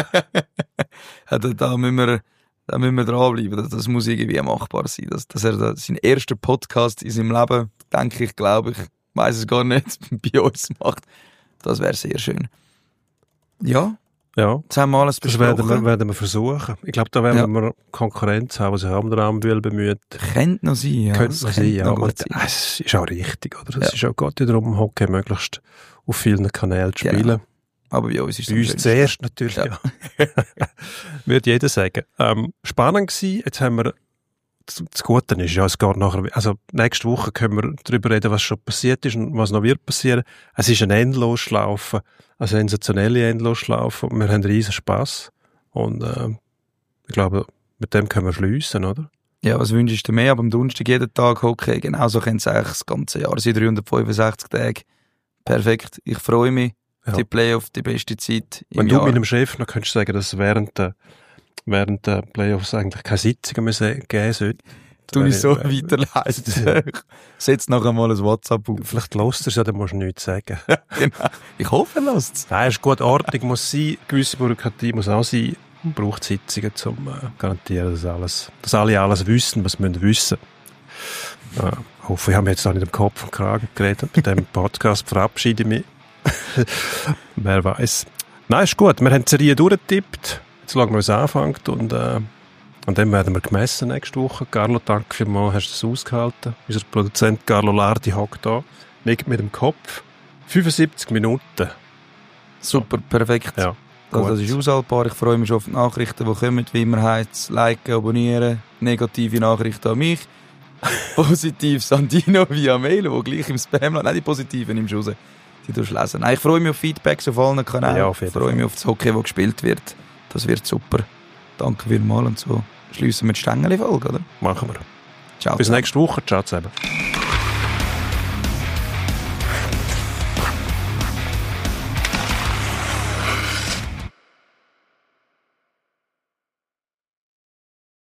A: Ja, da, da müssen wir, da müssen wir dranbleiben. Das, das muss irgendwie machbar sein. Dass, dass er da seinen ersten Podcast in seinem Leben, denke ich, glaube ich, weiss es gar nicht, bei uns macht. Das wäre sehr schön. Ja.
B: Ja.
A: Jetzt haben wir alles besprochen.
B: Das werden wir, werden wir versuchen. Ich glaube, da werden ja. wir Konkurrenz haben, also haben wir Rambühl bemüht.
A: Könnte noch sein, ja.
B: Könnte noch sein, ja. Aber
A: sein.
B: Es ist auch richtig, oder? Es
A: ja.
B: ist auch Gott darum, Hockey möglichst auf vielen Kanälen zu spielen.
A: Genau. Aber bei uns ist es
B: bei uns zuerst natürlich, ja. ja. Würde jeder sagen. Ähm, spannend gewesen. Jetzt haben wir, das, das Gute ist ja, es geht nachher, also nächste Woche können wir darüber reden, was schon passiert ist und was noch wird passieren. Es ist ein Endlosschlaufe, eine sensationelle Endlosschlaufe und wir haben riesen Spass. Und äh, ich glaube, mit dem können wir schliessen, oder?
A: Ja, was wünschst du mehr? Aber am Donnerstag jeden Tag Hockey. Genauso können es eigentlich das ganze Jahr sein, dreihundertfünfundsechzig Tage. Perfekt. Ich freue mich. Ja. Die Playoffs, die beste Zeit im
B: Wenn
A: Jahr.
B: du meinem Chef noch könntest sagen, dass während der, während der Playoffs eigentlich keine Sitzungen mehr geben sollte.
A: Du nicht so weiterleiten. Setz nachher mal ein WhatsApp auf.
B: Vielleicht lässt er es ja, dann musst du nichts sagen.
A: Genau. Ich hoffe, er lässt es.
B: Nein, ist gut, Ordnung muss sein, gewisse Bürokratie muss auch sein. Man braucht Sitzungen, um äh, garantieren, dass, alles, dass alle alles wissen, was sie wissen müssen. Äh, ich hoffe, ich habe mir jetzt auch nicht im Kopf und Kragen geredet. Bei diesem Podcast verabschiede ich mich. Wer weiß. Nein, ist gut. Wir haben die Serie durchgetippt. Jetzt schauen wir, wie es anfängt. Und äh, an dem werden wir gemessen nächste Woche. Carlo, danke vielmals, hast du es ausgehalten. Unser Produzent Carlo Lardi hockt da. Nickt mit dem Kopf. fünfundsiebzig Minuten.
A: Super, perfekt.
B: Ja,
A: also, das ist aushaltbar. Ich freue mich schon auf die Nachrichten, die kommen. Wie immer heißt liken, abonnieren. Negative Nachrichten an mich. Positiv Sandino via Mail, wo gleich im Spam landet. Nein, die positiven nimmst du raus. Die du lesen. Nein, ich freue mich auf Feedbacks auf allen Kanälen.
B: Ja, auf
A: ich freue mich auf das Hockey, das gespielt wird. Das wird super. Danke vielmals und so schliessen wir die Stängeli-Folge, oder?
B: Machen wir.
A: Ciao.
B: Bis nächste Woche. Ciao zusammen.